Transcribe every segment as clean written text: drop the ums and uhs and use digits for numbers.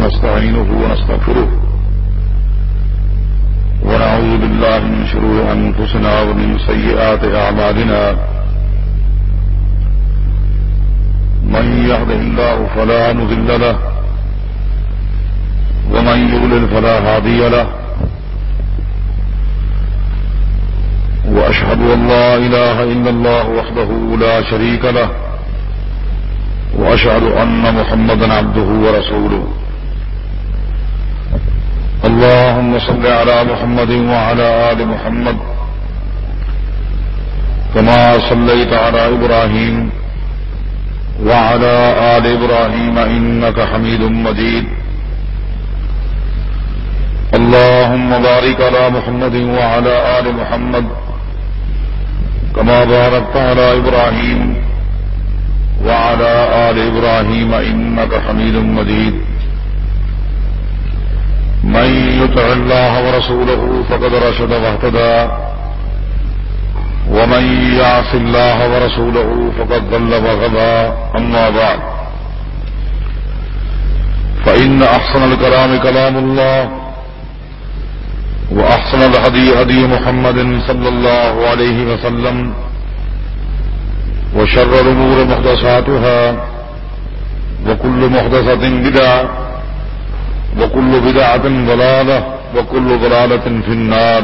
ونستعينه ونستغفره ونعوذ بالله من شرور أنفسنا ومن سيئات أعمالنا من يهده الله فلا مضل له ومن يضلل فلا هادي له وأشهد أن لا إله إلا الله وحده لا شريك له وأشهد أن محمدا عبده ورسوله اللهم صل على محمد وعلى آل محمد كما صليت على إبراهيم وعلى آل إبراهيم إنك حميد مجيد اللهم بارك على محمد وعلى آل محمد كما باركت على إبراهيم وعلى آل إبراهيم إنك حميد مجيد من يطع الله ورسوله فقد رشد واهتدى ومن يعص الله ورسوله فقد ضل وغوى أما بعد فإن أحسن الكلام كلام الله وأحسن الهدي هدي محمد صلى الله عليه وسلم وشر الأمور محدثاتها وكل محدثة بدعة وكل بدعة ضلالة وكل ضلالة في النار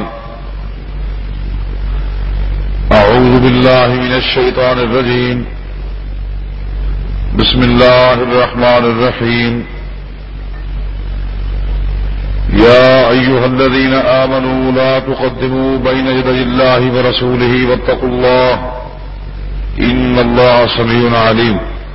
أعوذ بالله من الشيطان الرجيم بسم الله الرحمن الرحيم يا أيها الذين آمنوا لا تقدموا بين يدي الله ورسوله واتقوا الله إن الله سميع عليم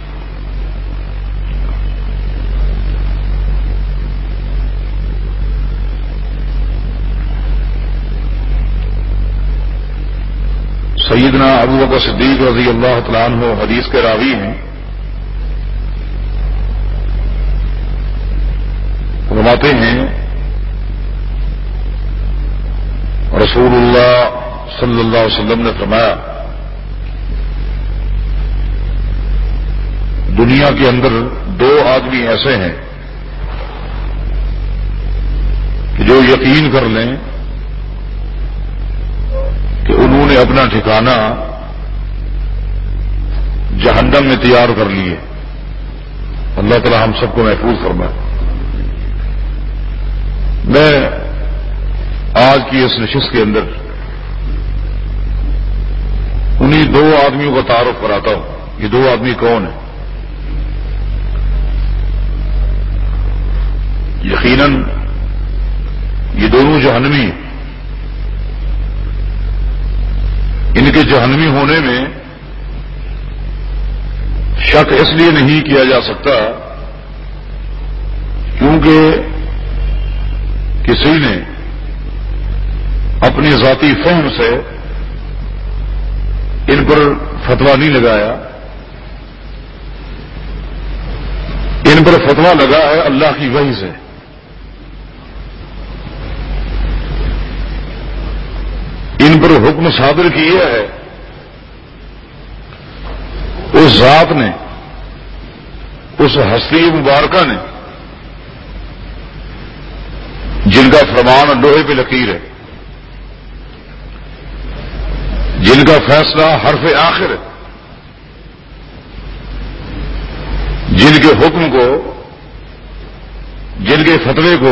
سیدنا ابو بکر صدیق رضی اللہ تعالیٰ عنہ حدیث کے راوی ہیں. فرماتے ہیں رسول اللہ صلی اللہ علیہ وسلم نے فرمایا دنیا کے اندر دو آدمی ایسے ہیں کہ جو یقین کر لیں کہ انہوں نے اپنا ٹھکانہ جہنم میں تیار کر لیے. اللہ تعالی ہم سب کو محفوظ فرمائے. میں آج کی اس نشست کے اندر انہی دو آدمیوں کا تعارف کراتا ہوں. یہ دو آدمی کون ہیں؟ یقیناً یہ دونوں جہنمی ہیں. ان کے جہنمی ہونے میں شک اس لیے نہیں کیا جا سکتا کیونکہ کسی نے اپنی ذاتی فہم سے ان پر فتویٰ نہیں لگایا. ان پر فتویٰ لگا ہے اللہ کی وحی سے. ان پر حکم صادر کیا ہے اس ذات نے، اس ہستی مبارکہ نے جن کا فرمان لوہے پہ لکیر ہے، جن کا فیصلہ حرف آخر ہے، جن کے حکم کو، جن کے فتوے کو،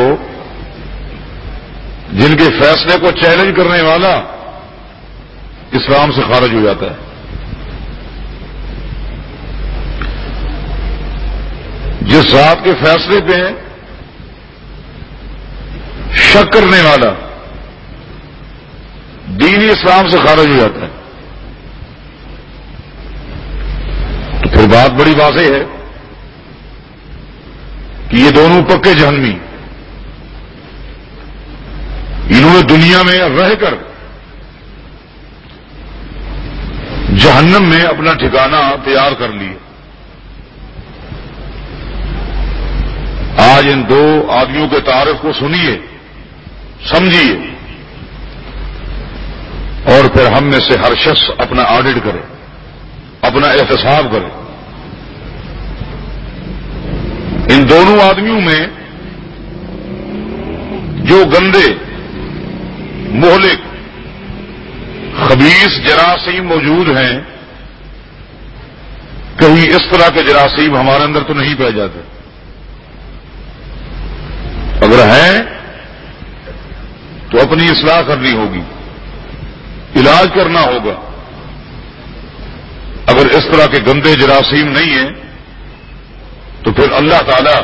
جن کے فیصلے کو چیلنج کرنے والا اسلام سے خارج ہو جاتا ہے. جس ذات کے فیصلے پہ شک کرنے والا دینی اسلام سے خارج ہو جاتا ہے. تو پھر بات بڑی واضح ہے کہ یہ دونوں پکے جہنمی. انہوں نے دنیا میں رہ کر جہنم میں اپنا ٹھکانہ تیار کر لیے. آج ان دو آدمیوں کے تعارف کو سنیے، سمجھیے، اور پھر ہم میں سے ہر شخص اپنا آڈٹ کرے، اپنا احتساب کرے. ان دونوں آدمیوں میں جو گندے مہلک خبیث جراثیم موجود ہیں، کہیں اس طرح کے جراثیم ہمارے اندر تو نہیں پائے جاتے، اگر ہیں تو اپنی اصلاح کرنی ہوگی، علاج کرنا ہوگا۔ اگر اس طرح کے گندے جراثیم نہیں ہیں تو پھر اللہ تعالی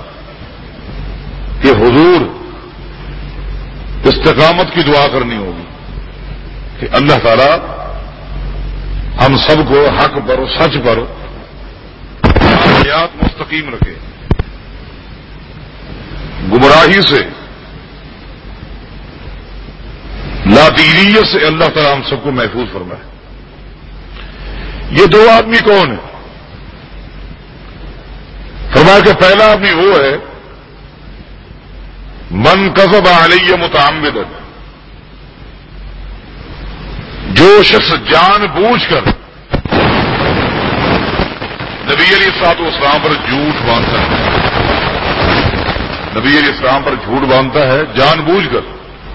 کے حضور استقامت کی دعا کرنی ہوگی کہ اللہ تعالی ہم سب کو حق پر سچ پر حیات مستقیم رکھے، گمراہی سے لاطینیت سے اللہ تعالی ہم سب کو محفوظ فرمائے۔ یہ دو آدمی کون ہیں؟ فرمایا کہ پہلا آدمی وہ ہے من کذب علی متعمدا، جو شخص جان بوجھ کر نبی علیہ الصلوۃ والسلام پر جھوٹ باندھتا ہے، نبی علیہ السلام پر جھوٹ باندھتا ہے جان بوجھ کر،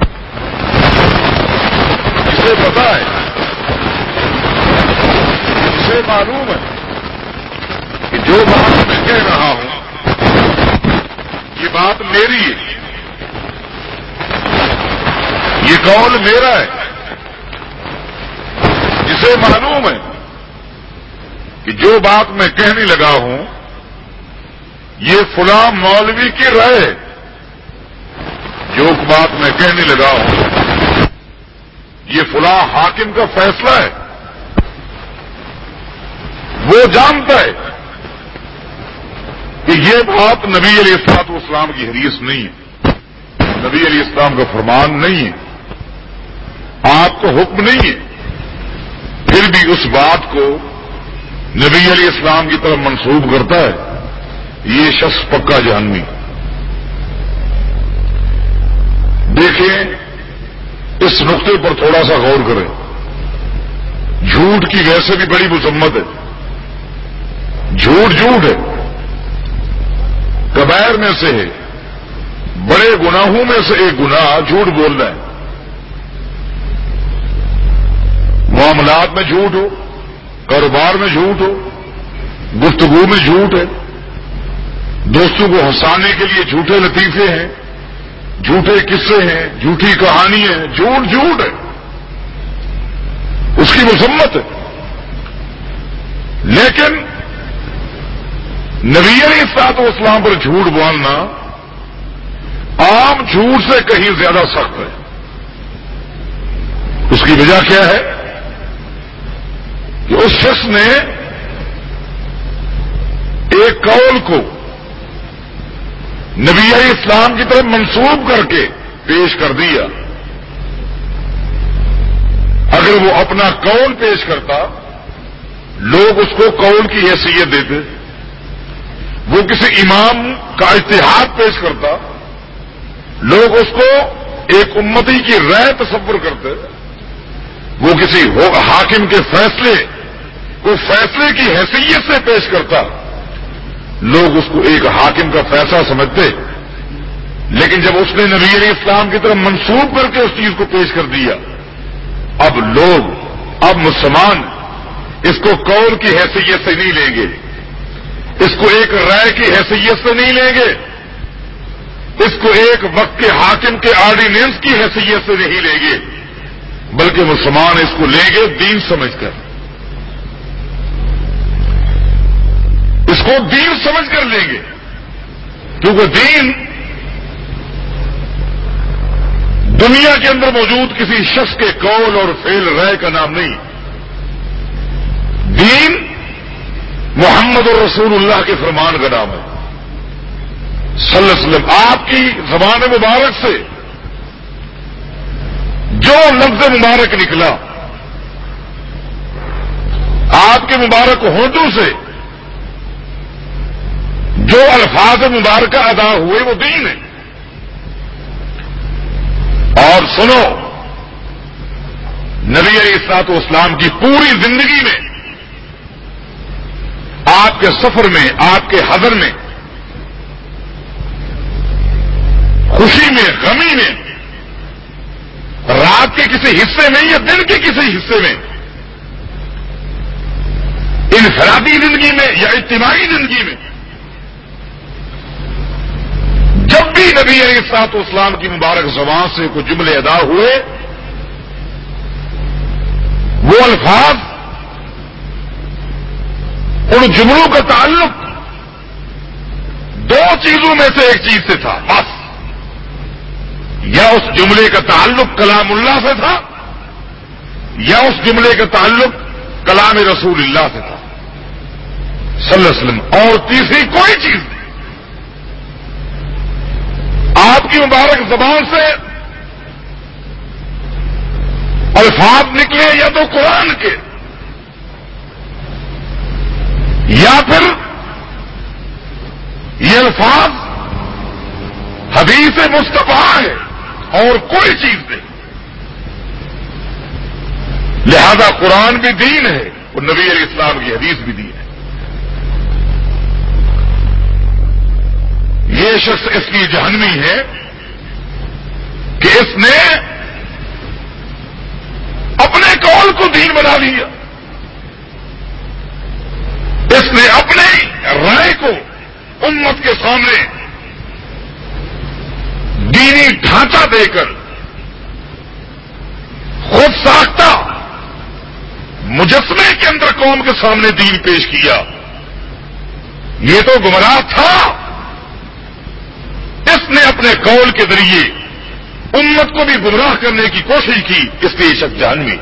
اسے پتا ہے، اسے معلوم ہے کہ جو بات میں کہہ رہا ہوں یہ بات میری ہے، یہ قول میرا ہے، اسے معلوم ہے کہ جو بات میں کہنے لگا ہوں یہ فلاں مولوی کی رائے ہے، جو بات میں کہنے لگا ہوں یہ فلاں حاکم کا فیصلہ ہے، وہ جانتا ہے کہ یہ بات نبی علیہ الصلوۃ والسلام کی حدیث نہیں ہے، نبی علیہ السلام کا فرمان نہیں ہے، آپ کا حکم نہیں ہے، پھر بھی اس بات کو نبی علیہ السلام کی طرف منسوب کرتا ہے، یہ شخص پکا جہنمی۔ دیکھیں اس نقطے پر تھوڑا سا غور کریں، جھوٹ کی ویسے بھی بڑی مذمت ہے، جھوٹ ہے، کبائر میں سے ہے، بڑے گناہوں میں سے ایک گناہ جھوٹ بولنا ہے۔ معاملات میں جھوٹ ہو، کاروبار میں جھوٹ ہو، گفتگو میں جھوٹ ہے، دوستوں کو ہنسانے کے لیے جھوٹے لطیفے ہیں، جھوٹے قصے ہیں، جھوٹی کہانی ہے، جھوٹ ہے، اس کی مذمت ہے۔ لیکن نبی علیہ الصلوۃ والسلام پر جھوٹ بولنا عام جھوٹ سے کہیں زیادہ سخت ہے۔ اس کی وجہ کیا ہے کہ اس شخص نے ایک قول کو نبی علیہ السلام کی طرف منسوب کر کے پیش کر دیا۔ اگر وہ اپنا قول پیش کرتا لوگ اس کو قول کی حیثیت دیتے، وہ کسی امام کا اجتہاد پیش کرتا لوگ اس کو ایک امتی کی رائے تصور کرتے، وہ کسی حاکم کے فیصلے کو فیصلے کی حیثیت سے پیش کرتا لوگ اس کو ایک حاکم کا فیصلہ سمجھتے۔ لیکن جب اس نے نبی علیہ السلام کی طرف منسوب کر کے اس چیز کو پیش کر دیا، اب مسلمان اس کو قول کی حیثیت سے نہیں لیں گے، اس کو ایک رائے کی حیثیت سے نہیں لیں گے، اس کو ایک وقت کے حاکم کے آرڈیننس کی حیثیت سے نہیں لیں گے، بلکہ مسلمان اس کو لیں گے دین سمجھ کر، اس کو دین سمجھ کر لیں گے، کیونکہ دین دنیا کے اندر موجود کسی شخص کے قول اور فعل رائے کا نام نہیں، دین محمد الرسول اللہ کے فرمان کا نام ہے صلی اللہ علیہ وسلم۔ آپ کی زبان مبارک سے جو لفظ مبارک نکلا، آپ کے مبارک ہونٹوں سے جو الفاظ مبارکہ ادا ہوئے وہ دین ہے۔ اور سنو، نبی علیہ الصلوۃ والسلام کی پوری زندگی میں، آپ کے سفر میں، آپ کے حضر میں خوشی میں، غمی میں، رات کے کسی حصے میں یا دن کے کسی حصے میں، انفرادی زندگی میں یا اجتماعی زندگی میں، جب بھی نبی علیہ الصلوۃ والسلام کی مبارک زبان سے کوئی جملے ادا ہوئے، وہ الفاظ، ان جملوں کا تعلق دو چیزوں میں سے ایک چیز سے تھا بس، یا اس جملے کا تعلق کلام اللہ سے تھا، یا اس جملے کا تعلق کلام رسول اللہ سے تھا صلی اللہ علیہ وسلم، اور تیسری کوئی چیز نہیں۔ آپ کی مبارک زبان سے الفاظ نکلے یا تو قرآن کے، یا پھر یہ الفاظ حدیث مصطفیٰ ہے اور کوئی چیز نہیں۔ لہذا قرآن بھی دین ہے اور نبی علیہ السلام کی حدیث بھی دین ہے۔ یہ شخص اس کی جہنمی ہے کہ اس نے اپنے قول کو دین بنا لیا، اس نے اپنے رائے کو امت کے سامنے دینی ڈھانچہ دے کر خود ساختہ مجسمے کے اندر قوم کے سامنے دین پیش کیا۔ یہ تو گمراہ تھا، اس نے اپنے قول کے ذریعے امت کو بھی گمراہ کرنے کی کوشش کی، اس لیے شک جہنمی۔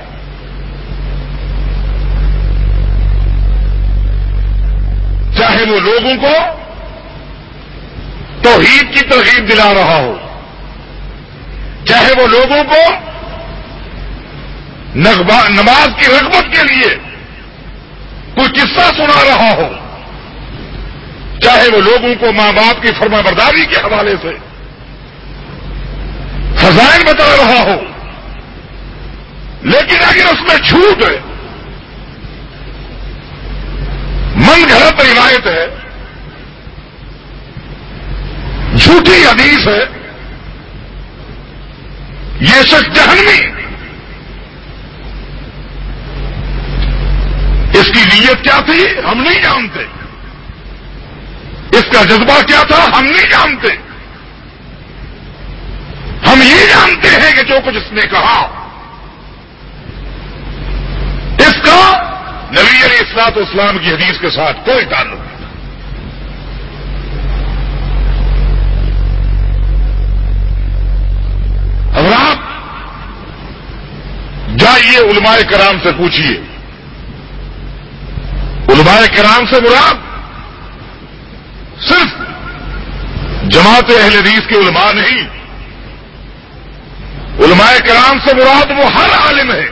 چاہے وہ لوگوں کو توحید کی ترغیب دلا رہا ہو، چاہے وہ لوگوں کو نماز کی رغبت کے لیے کوئی قصہ سنا رہا ہو، چاہے وہ لوگوں کو ماں باپ کی فرما برداری کے حوالے سے فضائل بتا رہا ہو، لیکن اگر اس میں جھوٹ ہے، من گھڑت روایت ہے، جھوٹی حدیث ہے، یہ شخص جہنمی۔ اس کی نیت کیا تھی ہم نہیں جانتے، اس کا جذبہ کیا تھا ہم نہیں جانتے، ہم یہ جانتے ہیں کہ جو کچھ اس نے کہا اس کا نبی علیہ الصلوۃ والسلام کی حدیث کے ساتھ کوئی تعلق نہیں۔ حضرات جائیے علماء کرام سے پوچھیے، علماء کرام سے مراد صرف جماعت اہل حدیث کے علماء نہیں، علماء کرام سے مراد وہ ہر عالم ہے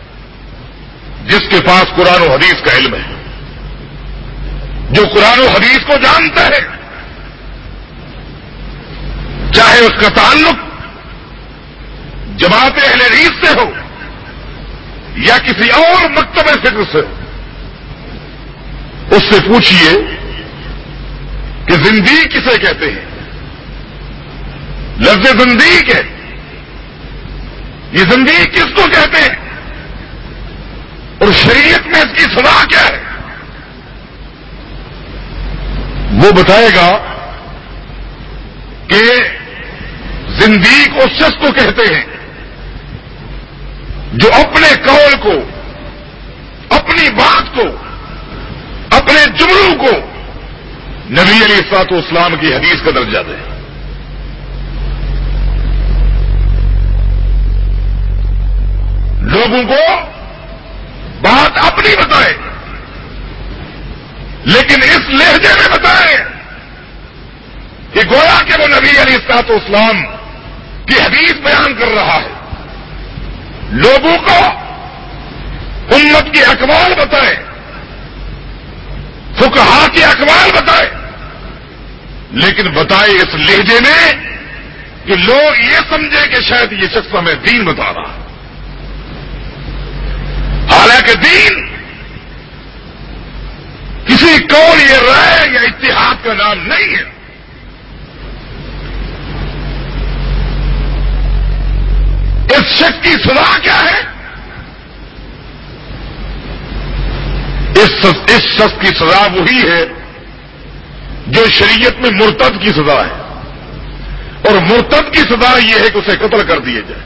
جس کے پاس قرآن و حدیث کا علم ہے، جو قرآن و حدیث کو جانتا ہے، چاہے اس کا تعلق جماعت اہل حدیث سے ہو یا کسی اور مکتب فکر سے ہو۔ اس سے پوچھیے کہ زندیق کسے کہتے ہیں، لفظ زندیق ہے، یہ زندیق کس کو کہتے ہیں اور شریعت میں اس کی سزا کیا ہے؟ وہ بتائے گا کہ زندیق اس شخص کو کہتے ہیں جو اپنے قول کو، اپنی بات کو، اپنے جملوں کو نبی علیہ الصلوۃ والسلام کی حدیث کا درجہ دے۔ لوگوں کو بات اپنی بتائے لیکن اس لہجے میں بتائے کہ گویا کہ وہ نبی علیہ الصلوۃ والسلام کی حدیث بیان کر رہا ہے۔ لوگوں کو امت کے اقوال بتائے، فقہا کے اقوال بتائے، لیکن بتائے اس لہجے میں کہ لوگ یہ سمجھے کہ شاید یہ شخص ہمیں دین بتا رہا ہے، حالانکہ دین کسی قول یا رائے یا اتحاد کا نام نہیں ہے۔ اس شخص کی سزا کیا ہے؟ اس شخص کی سزا وہی ہے جو شریعت میں مرتد کی سزا ہے، اور مرتد کی سزا یہ ہے کہ اسے قتل کر دیا جائے۔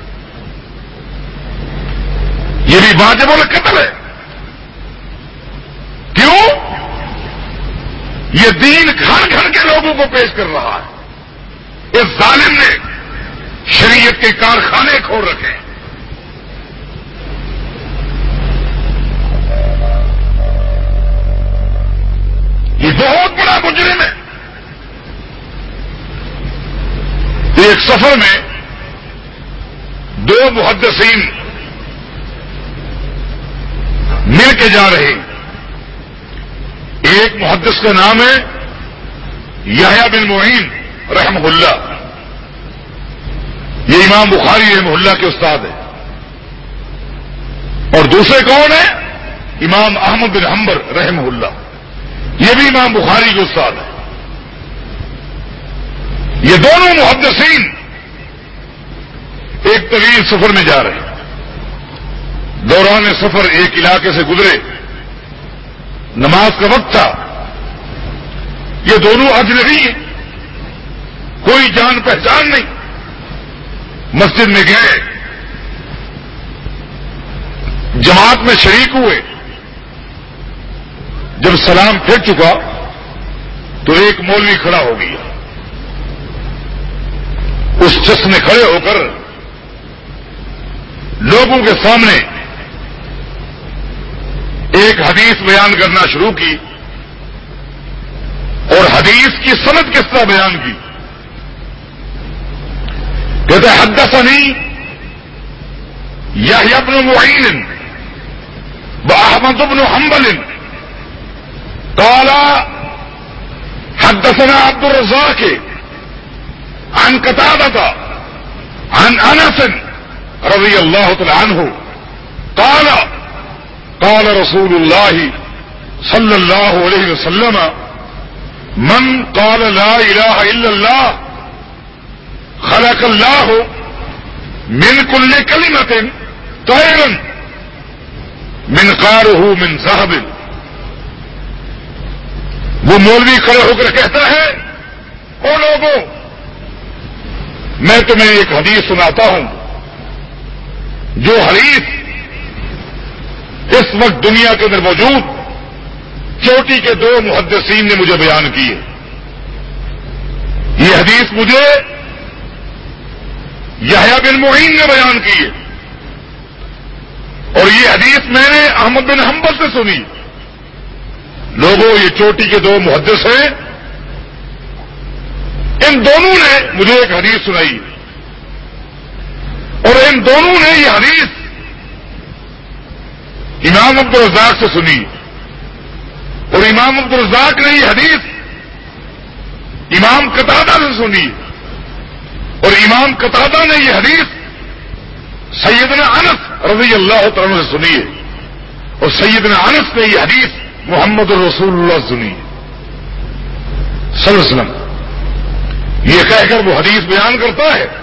یہ بھی واجب القتل ہے۔ کیوں؟ یہ دین گھر گھر کے لوگوں کو پیش کر رہا ہے۔ اس ظالم نے شریعت کے کارخانے کھول رکھے ہیں۔ یہ بہت بڑا مجرم ہے۔ ایک سفر میں دو محدثین مل کے جا رہے ہیں۔ ایک محدث کا نام ہے یحییٰ بن معین رحمہ اللہ، یہ امام بخاری رحمہ اللہ کے استاد ہیں، اور دوسرے کون ہیں؟ امام احمد بن حنبل رحمہ اللہ، یہ بھی امام بخاری کے استاد ہیں۔ یہ دونوں محدثین ایک طویل سفر میں جا رہے ہیں۔ دوران سفر ایک علاقے سے گزرے، نماز کا وقت تھا، یہ دونوں اجنبی ہیں، کوئی جان پہچان نہیں۔ مسجد میں گئے، جماعت میں شریک ہوئے، جب سلام پھر چکا تو ایک مولوی کھڑا ہو گیا۔ اس شخص نے کھڑے ہو کر لوگوں کے سامنے ایک حدیث بیان کرنا شروع کی، اور حدیث کی سند کس طرح بیان کی؟ کہتے حدثنی یحییٰ بن معین واحمد بن حنبل قال حدثنا عبد الرزاق عن قتادة عن انس رضی اللہ تعالی عنہ قال قال رسول اللہ صلی اللہ علیہ وسلم من قال لا الہ الا اللہ خلق اللہ من کل کلمۃ طیرا منقارہ من ذہب۔ وہ مولوی کھڑے ہو کر کہتا ہے، او لوگوں، میں تمہیں ایک حدیث سناتا ہوں، جو حدیث اس وقت دنیا کے اندر موجود چوٹی کے دو محدثین نے مجھے بیان کی ہے۔ یہ حدیث مجھے یحییٰ بن معین نے بیان کی ہے، اور یہ حدیث میں نے احمد بن حنبل سے سنی۔ لوگوں، یہ چوٹی کے دو محدث ہیں، ان دونوں نے مجھے ایک حدیث سنائی، اور ان دونوں نے یہ حدیث امام عبد الرزاق سے سنی، اور امام عبد الرزاق نے یہ حدیث امام قتادہ سے سنی، اور امام قتادہ نے یہ حدیث سیدنا انس رضی اللہ تعالی عنہ سے سنی ہے، اور سیدنا انس نے یہ حدیث محمد رسول اللہ سے سنی ہے صلی اللہ علیہ وسلم۔ یہ کہہ کر وہ حدیث بیان کرتا ہے۔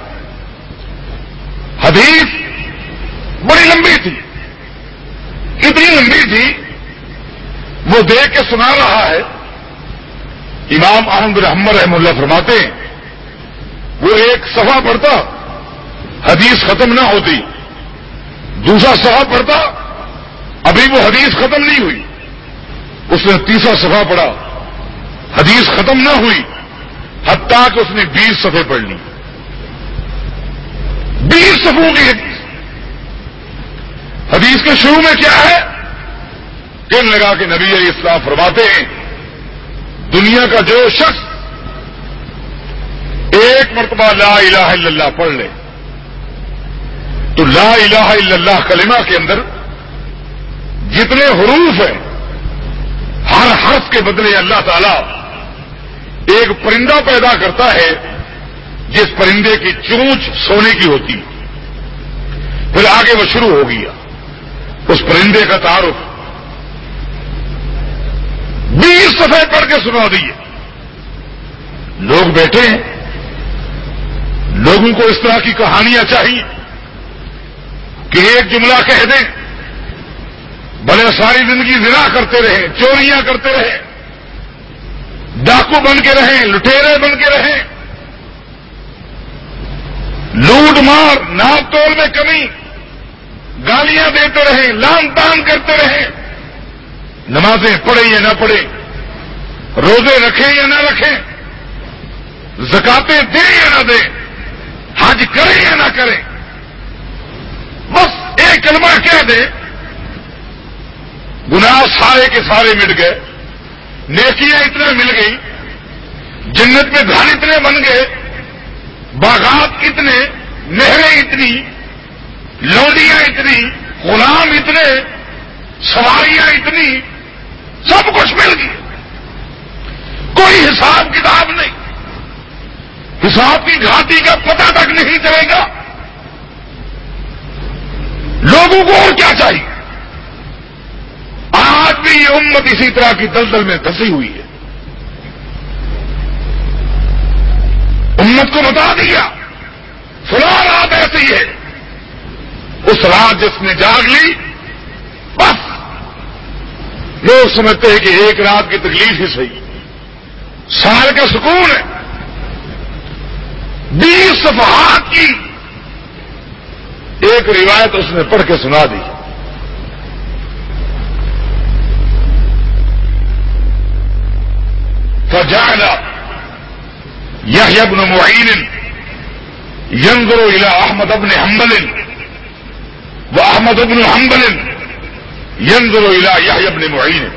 حدیث بڑی لمبی تھی، اتنی لمبی تھی، وہ دیکھ کے سنا رہا ہے۔ امام احمد بن حنبل رحمہ اللہ فرماتے ہیں، وہ ایک صفحہ پڑھتا، حدیث ختم نہ ہوتی، دوسرا صفحہ پڑھتا، ابھی وہ حدیث ختم نہیں ہوئی، اس نے تیسرا صفحہ پڑھا، حدیث ختم نہ ہوئی، حتیٰ کہ اس نے 20 صفحے پڑھ لی، 20 صفحوں کی حدیث۔ حدیث کے شروع میں کیا ہے؟ کہنے لگا کہ نبی علیہ السلام فرماتے ہیں، دنیا کا جو شخص ایک مرتبہ لا الہ الا اللہ پڑھ لے، تو لا الہ الا اللہ کلمہ کے اندر جتنے حروف ہیں، ہر حرف کے بدلے اللہ تعالی ایک پرندہ پیدا کرتا ہے، جس پرندے کی چونچ سونے کی ہوتی۔ پھر آگے وہ شروع ہو گیا اس پرندے کا تعارف، 20 صفحے پڑھ کے سنا دیے۔ لوگ بیٹھے ہیں، لوگوں کو اس طرح کی کہانیاں چاہیے، کہ ایک جملہ کہہ دیں، بھلے ساری زندگی زنا کرتے رہیں، چوریاں کرتے رہیں، ڈاکو بن کے رہیں، لٹیرے بن کے رہیں، لوٹ مار، ناپ تول میں کمی، گالیاں دیتے رہیں، لان تان کرتے رہیں، نمازیں پڑھیں یا نہ پڑھیں، روزے رکھیں یا نہ رکھیں، زکاتیں دیں یا نہ دیں، حج کریں یا نہ کریں، بس ایک کلمہ کہہ دیں، گناہ سارے کے سارے مٹ گئے، نیکیاں اتنے مل گئی، جنت میں گھر اتنے بن گئے، باغات اتنے، نہریں اتنی، لوڈیاں اتنی، غلام اتنے، سواریاں اتنی، سب کچھ مل گیا، کوئی حساب کتاب نہیں، حساب کی گھاٹی کا پتہ تک نہیں چلے گا، لوگوں کو اور کیا چاہیے؟ آج بھی یہ امت اسی طرح کی دلدل میں پھنسی ہوئی ہے۔ امت کو بتا دیا فلاں رات ایسی ہے، اس رات جس نے جاگ لی، بس لوگ سمجھتے ہیں کہ ایک رات کی تکلیف ہی صحیح، سال کا سکون ہے، 20 صفحات کی ایک روایت اس نے پڑھ کے سنا دی۔ فجعل يحيى بن معين ينظر إلى أحمد بن حنبل وأحمد بن حنبل ينظر إلى يحيى بن معين۔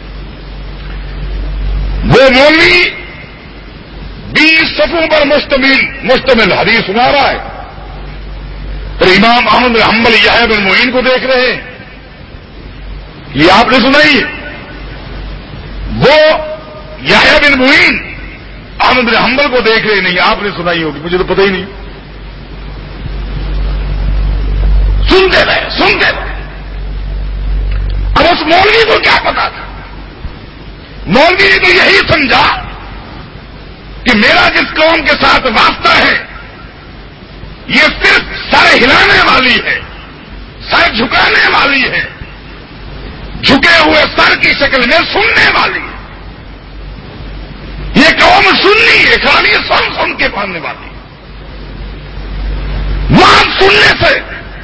وہ مولوی 20 صفوں پر مشتمل حدیث سنا رہا ہے، اور امام احمد بن حنبل یحییٰ بن معین کو دیکھ رہے ہیں، یہ آپ نے سنائی ہے؟ وہ یحییٰ بن معین احمد بن حنبل کو دیکھ رہے نہیں، آپ نے سنائی ہوگی، مجھے تو پتہ ہی نہیں، سنتے رہے۔ اب اس مولوی کو کیا پتا تھا؟ مولوی نے تو یہی سمجھا کہ میرا جس قوم کے ساتھ واسطہ ہے یہ صرف سر ہلانے والی ہے، سر جھکانے والی ہے، جھکے ہوئے سر کی شکل میں سننے والی ہے، یہ قوم سننی ہے، خالی سن کے ماننے والی ہے، وہاں سننے سے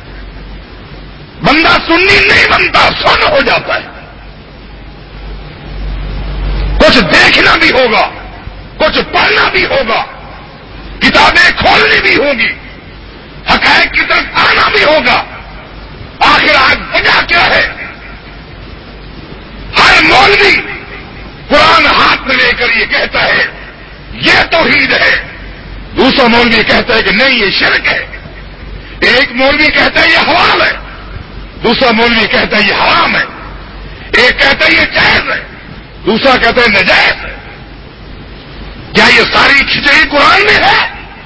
بندہ سنی نہیں بنتا، سن ہو جاتا ہے، کچھ دیکھنا بھی ہوگا، کچھ پڑھنا بھی ہوگا، کتابیں کھولنی بھی ہوگی، حقائق کی طرف آنا بھی ہوگا، آخر آج وجہ کیا ہے؟ ہر مولوی قرآن ہاتھ میں لے کر یہ کہتا ہے یہ توحید ہے، دوسرا مولوی کہتا ہے کہ نہیں یہ شرک ہے، ایک مولوی کہتا ہے یہ حلال ہے، دوسرا مولوی کہتا ہے یہ حرام ہے، ایک کہتا ہے یہ جائز ہے، دوسرا کہتا ہے ناجائز ہے۔ کیا یہ ساری کھچڑی قرآن میں ہے؟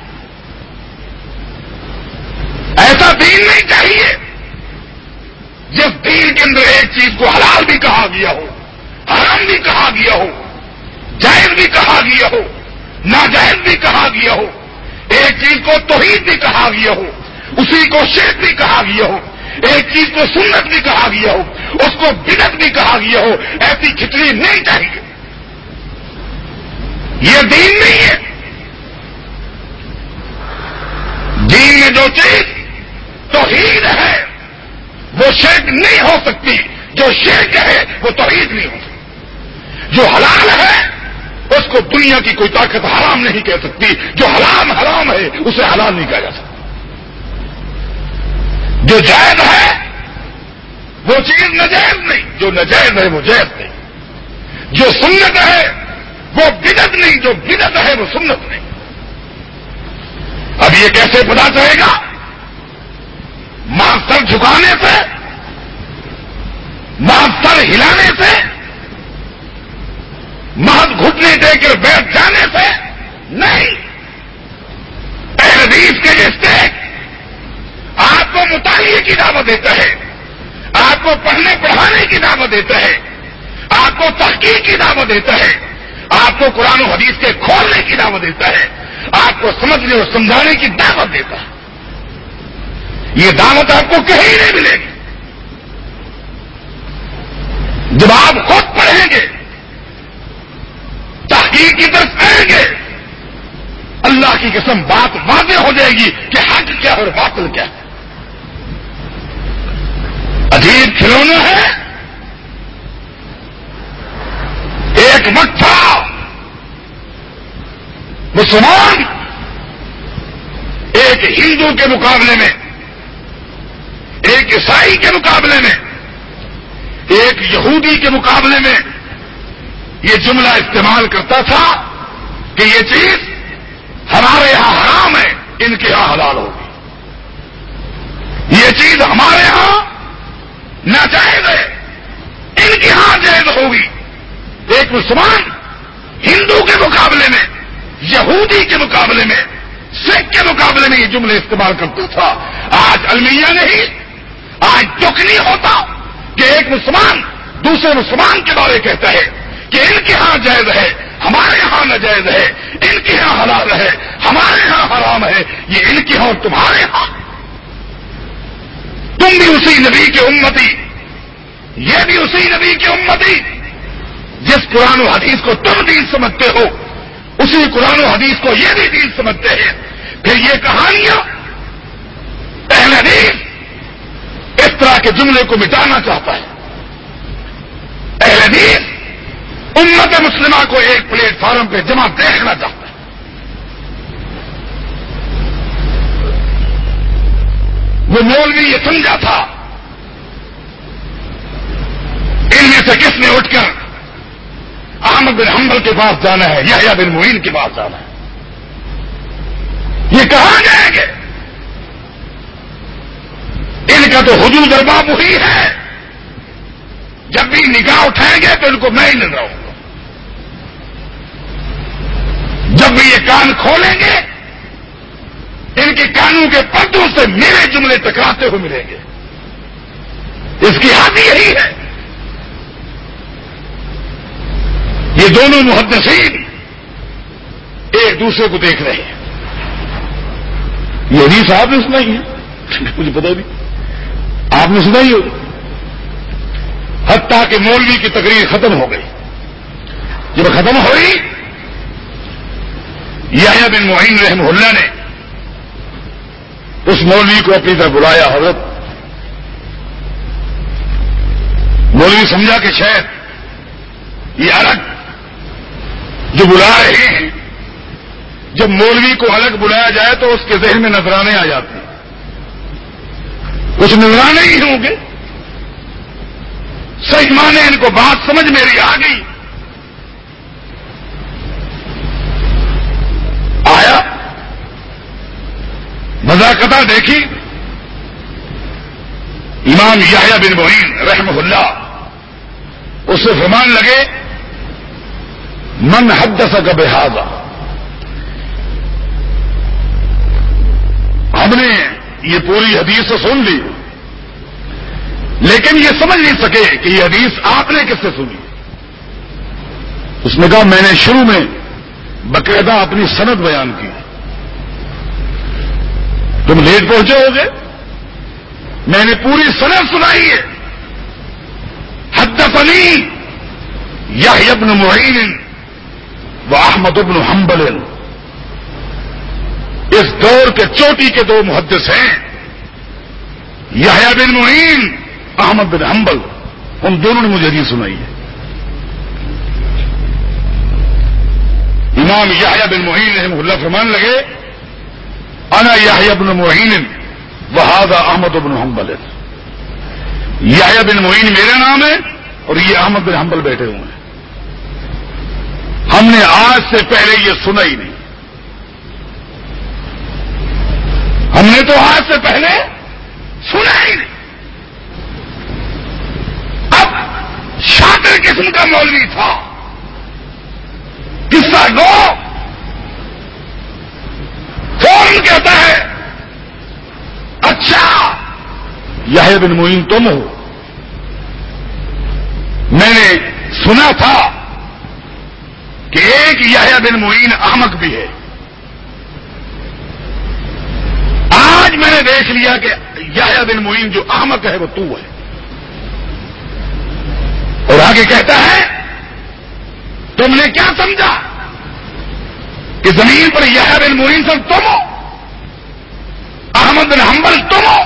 ایسا دین نہیں چاہیے جس دین کے اندر ایک چیز کو حلال بھی کہا گیا ہو، حرام بھی کہا گیا ہو، جائز بھی کہا گیا ہو، ناجائز بھی کہا گیا ہو، ایک چیز کو توحید بھی کہا گیا ہو، اسی کو شرک بھی کہا گیا ہو، ایک چیز کو سنت بھی کہا گیا ہو، اس کو بدعت بھی کہا گیا ہو، ایسی کھچڑی نہیں چاہیے، یہ دین نہیں ہے۔ دین میں جو چیز توحید ہے وہ شرک نہیں ہو سکتی، جو شرک ہے وہ توحید نہیں ہو سکتی، جو حلال ہے اس کو دنیا کی کوئی طاقت حرام نہیں کہہ سکتی، جو حرام ہے اسے حلال نہیں کہا جا سکتا، جو جائز ہے وہ چیز ناجائز نہیں، جو ناجائز ہے وہ جائز نہیں، جو سنت ہے وہ بدعت نہیں، جو بدعت ہے وہ سنت نہیں۔ اب یہ کیسے پتا چلے گا؟ ماں سر جھکانے سے، ماں سر ہلانے سے، محض گھٹنے دے کر بیٹھ جانے سے نہیں۔ اہل حدیث کے رشتے آپ کو مطالعے کی دعوت دیتا ہے، آپ کو پڑھنے پڑھانے کی دعوت دیتا ہے، آپ کو تحقیق کی دعوت دیتا ہے، آپ کو قرآن و حدیث کے کھولنے کی دعوت دیتا ہے، آپ کو سمجھنے اور سمجھانے کی دعوت دیتا ہے۔ یہ دعوت آپ کو کہیں نہیں ملے گی. جب آپ خود پڑھیں گے، تحقیق کی طرف آئیں گے، اللہ کی قسم بات واضح ہو جائے گی کہ حق کیا اور باطل کیا ہے. عجیب کھلونا ہے. ایک وقت تھا مسلمان ایک ہندو کے مقابلے میں، ایک عیسائی کے مقابلے میں، ایک یہودی کے مقابلے میں یہ جملہ استعمال کرتا تھا کہ یہ چیز ہمارے یہاں حرام ہے، ان کے یہاں حلال ہوگی. یہ چیز ہمارے یہاں ناجائز ہے، ان کے یہاں جائز ہوگی. ایک مسلمان ہندو کے مقابلے میں، یہودی کے مقابلے میں، سکھ کے مقابلے میں یہ جملے استعمال کرتا تھا. آج المیہ نہیں، آج دکھ نہیں ہوتا کہ ایک مسلمان دوسرے مسلمان کے بارے کہتا ہے کہ ان کے ہاں جائز ہے، ہمارے یہاں ناجائز ہے، ان کے یہاں حلال ہے، ہمارے یہاں حرام ہے. یہ ان کے یہاں اور تمہارے یہاں. تم بھی اسی نبی کے امتی، یہ بھی اسی نبی کے امتی. جس قرآن و حدیث کو تم دین سمجھتے ہو، اسی قرآن و حدیث کو یہ بھی دین سمجھتے ہیں. پھر یہ کہانیاں اہل حدیث اس طرح کے جملے کو مٹانا چاہتا ہے. اہل حدیث امت مسلمہ کو ایک پلیٹ فارم پہ جمع دیکھنا چاہتا ہے. وہ مولوی یہ سمجھا تھا ان میں سے کس نے اٹھ کر احمد بن حنبل کے پاس جانا ہے، یحییٰ بن معین کے پاس جانا ہے. یہ کہاں جائیں گے؟ ان کا تو حدود ارباب وہی ہے. جب بھی نگاہ اٹھائیں گے تو ان کو میں ہی نظر آؤں گا. جب بھی یہ کان کھولیں گے ان کے کانوں کے پردوں سے میرے جملے ٹکراتے ہوئے ملیں گے. اس کی حد یہی ہے. یہ دونوں محدثین ایک دوسرے کو دیکھ رہے ہیں. یہ حدیث آپ نے سنائی ہے؟ مجھے پتا نہیں. آپ نے سنائی ہوگی. حتیٰ کہ مولوی کی تقریر ختم ہو گئی. جب ختم ہوئی یحییٰ بن معین رحمہ اللہ نے اس مولوی کو اپنی طرف بلایا. حضرت مولوی سمجھا کہ شاید یہ الگ جو بلا رہے ہیں، جب مولوی کو الگ بلایا جائے تو اس کے ذہن میں نذرانے آ جاتے ہیں. کچھ نذرانے ہی ہوں گے. صحیح مانے ان کو بات سمجھ میری آ گئی. آیا نزاکتہ دیکھی. امام یحییٰ بن معین رحمہ اللہ اس سے فرمان لگے من حدثک بہذا. ہم نے یہ پوری حدیث سن لی لیکن یہ سمجھ نہیں سکے کہ یہ حدیث آپ نے کس سے سنی. اس نے کہا میں نے شروع میں باقاعدہ اپنی سند بیان کی. تم لیٹ پہنچے ہوگے. میں نے پوری سند سنائی ہے. حدثنی یحییٰ بن معین و احمد بن حنبل. اس دور کے چوٹی کے دو محدث ہیں یحییٰ بن معین، احمد بن حنبل. ان دونوں نے مجھے حدیث سنائی ہے. امام یحییٰ بن معین رحمہ اللہ فرمان لگے انا یحییٰ بن معین وہذا احمد بن حنبل. یحییٰ بن معین میرا نام ہے اور یہ احمد بن حنبل بیٹھے ہوئے ہیں. ہم نے آج سے پہلے یہ سنا ہی نہیں. ہم نے تو آج سے پہلے سنا ہی نہیں. اب شاطر قسم کا مولوی تھا. قصہ گو فوراً کہتا ہے اچھا یحییٰ بن معین تم ہو. میں نے سنا تھا کہ ایک یحییٰ بن معین احمق بھی ہے. آج میں نے نے دیکھ لیا کہ یحییٰ بن معین جو احمق ہے وہ تو ہے. اور آگے کہتا ہے تم نے کیا سمجھا کہ زمین پر یحییٰ بن معین سے تم ہو, احمد بن حنبل تم ہو.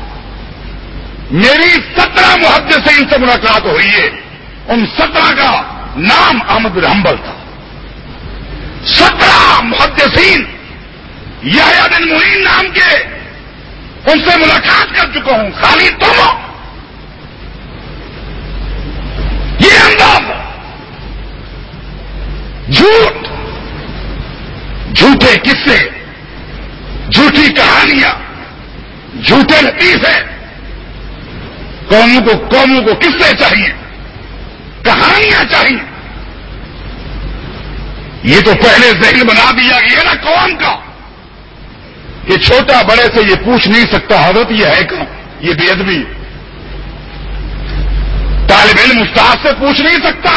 میری 17 محدثین سے ملاقات ہوئی ہے, ان 17 کا نام احمد بن حنبل تھا. 17 محدثین یحییٰ بن معین نام کے, ان سے ملاقات کر چکا ہوں, خالی تم ہو. یہ انداز جھوٹ, جھوٹے قصے, جھوٹی کہانیاں, جھوٹے لطیفے. قوموں کو قصے چاہیے, کہانیاں چاہیے. یہ تو پہلے ذہن بنا دیا گیا نا قوم کا کہ چھوٹا بڑے سے یہ پوچھ نہیں سکتا حضرت یہ ہے کہاں, یہ بے ادبی. طالب علم استاد سے پوچھ نہیں سکتا,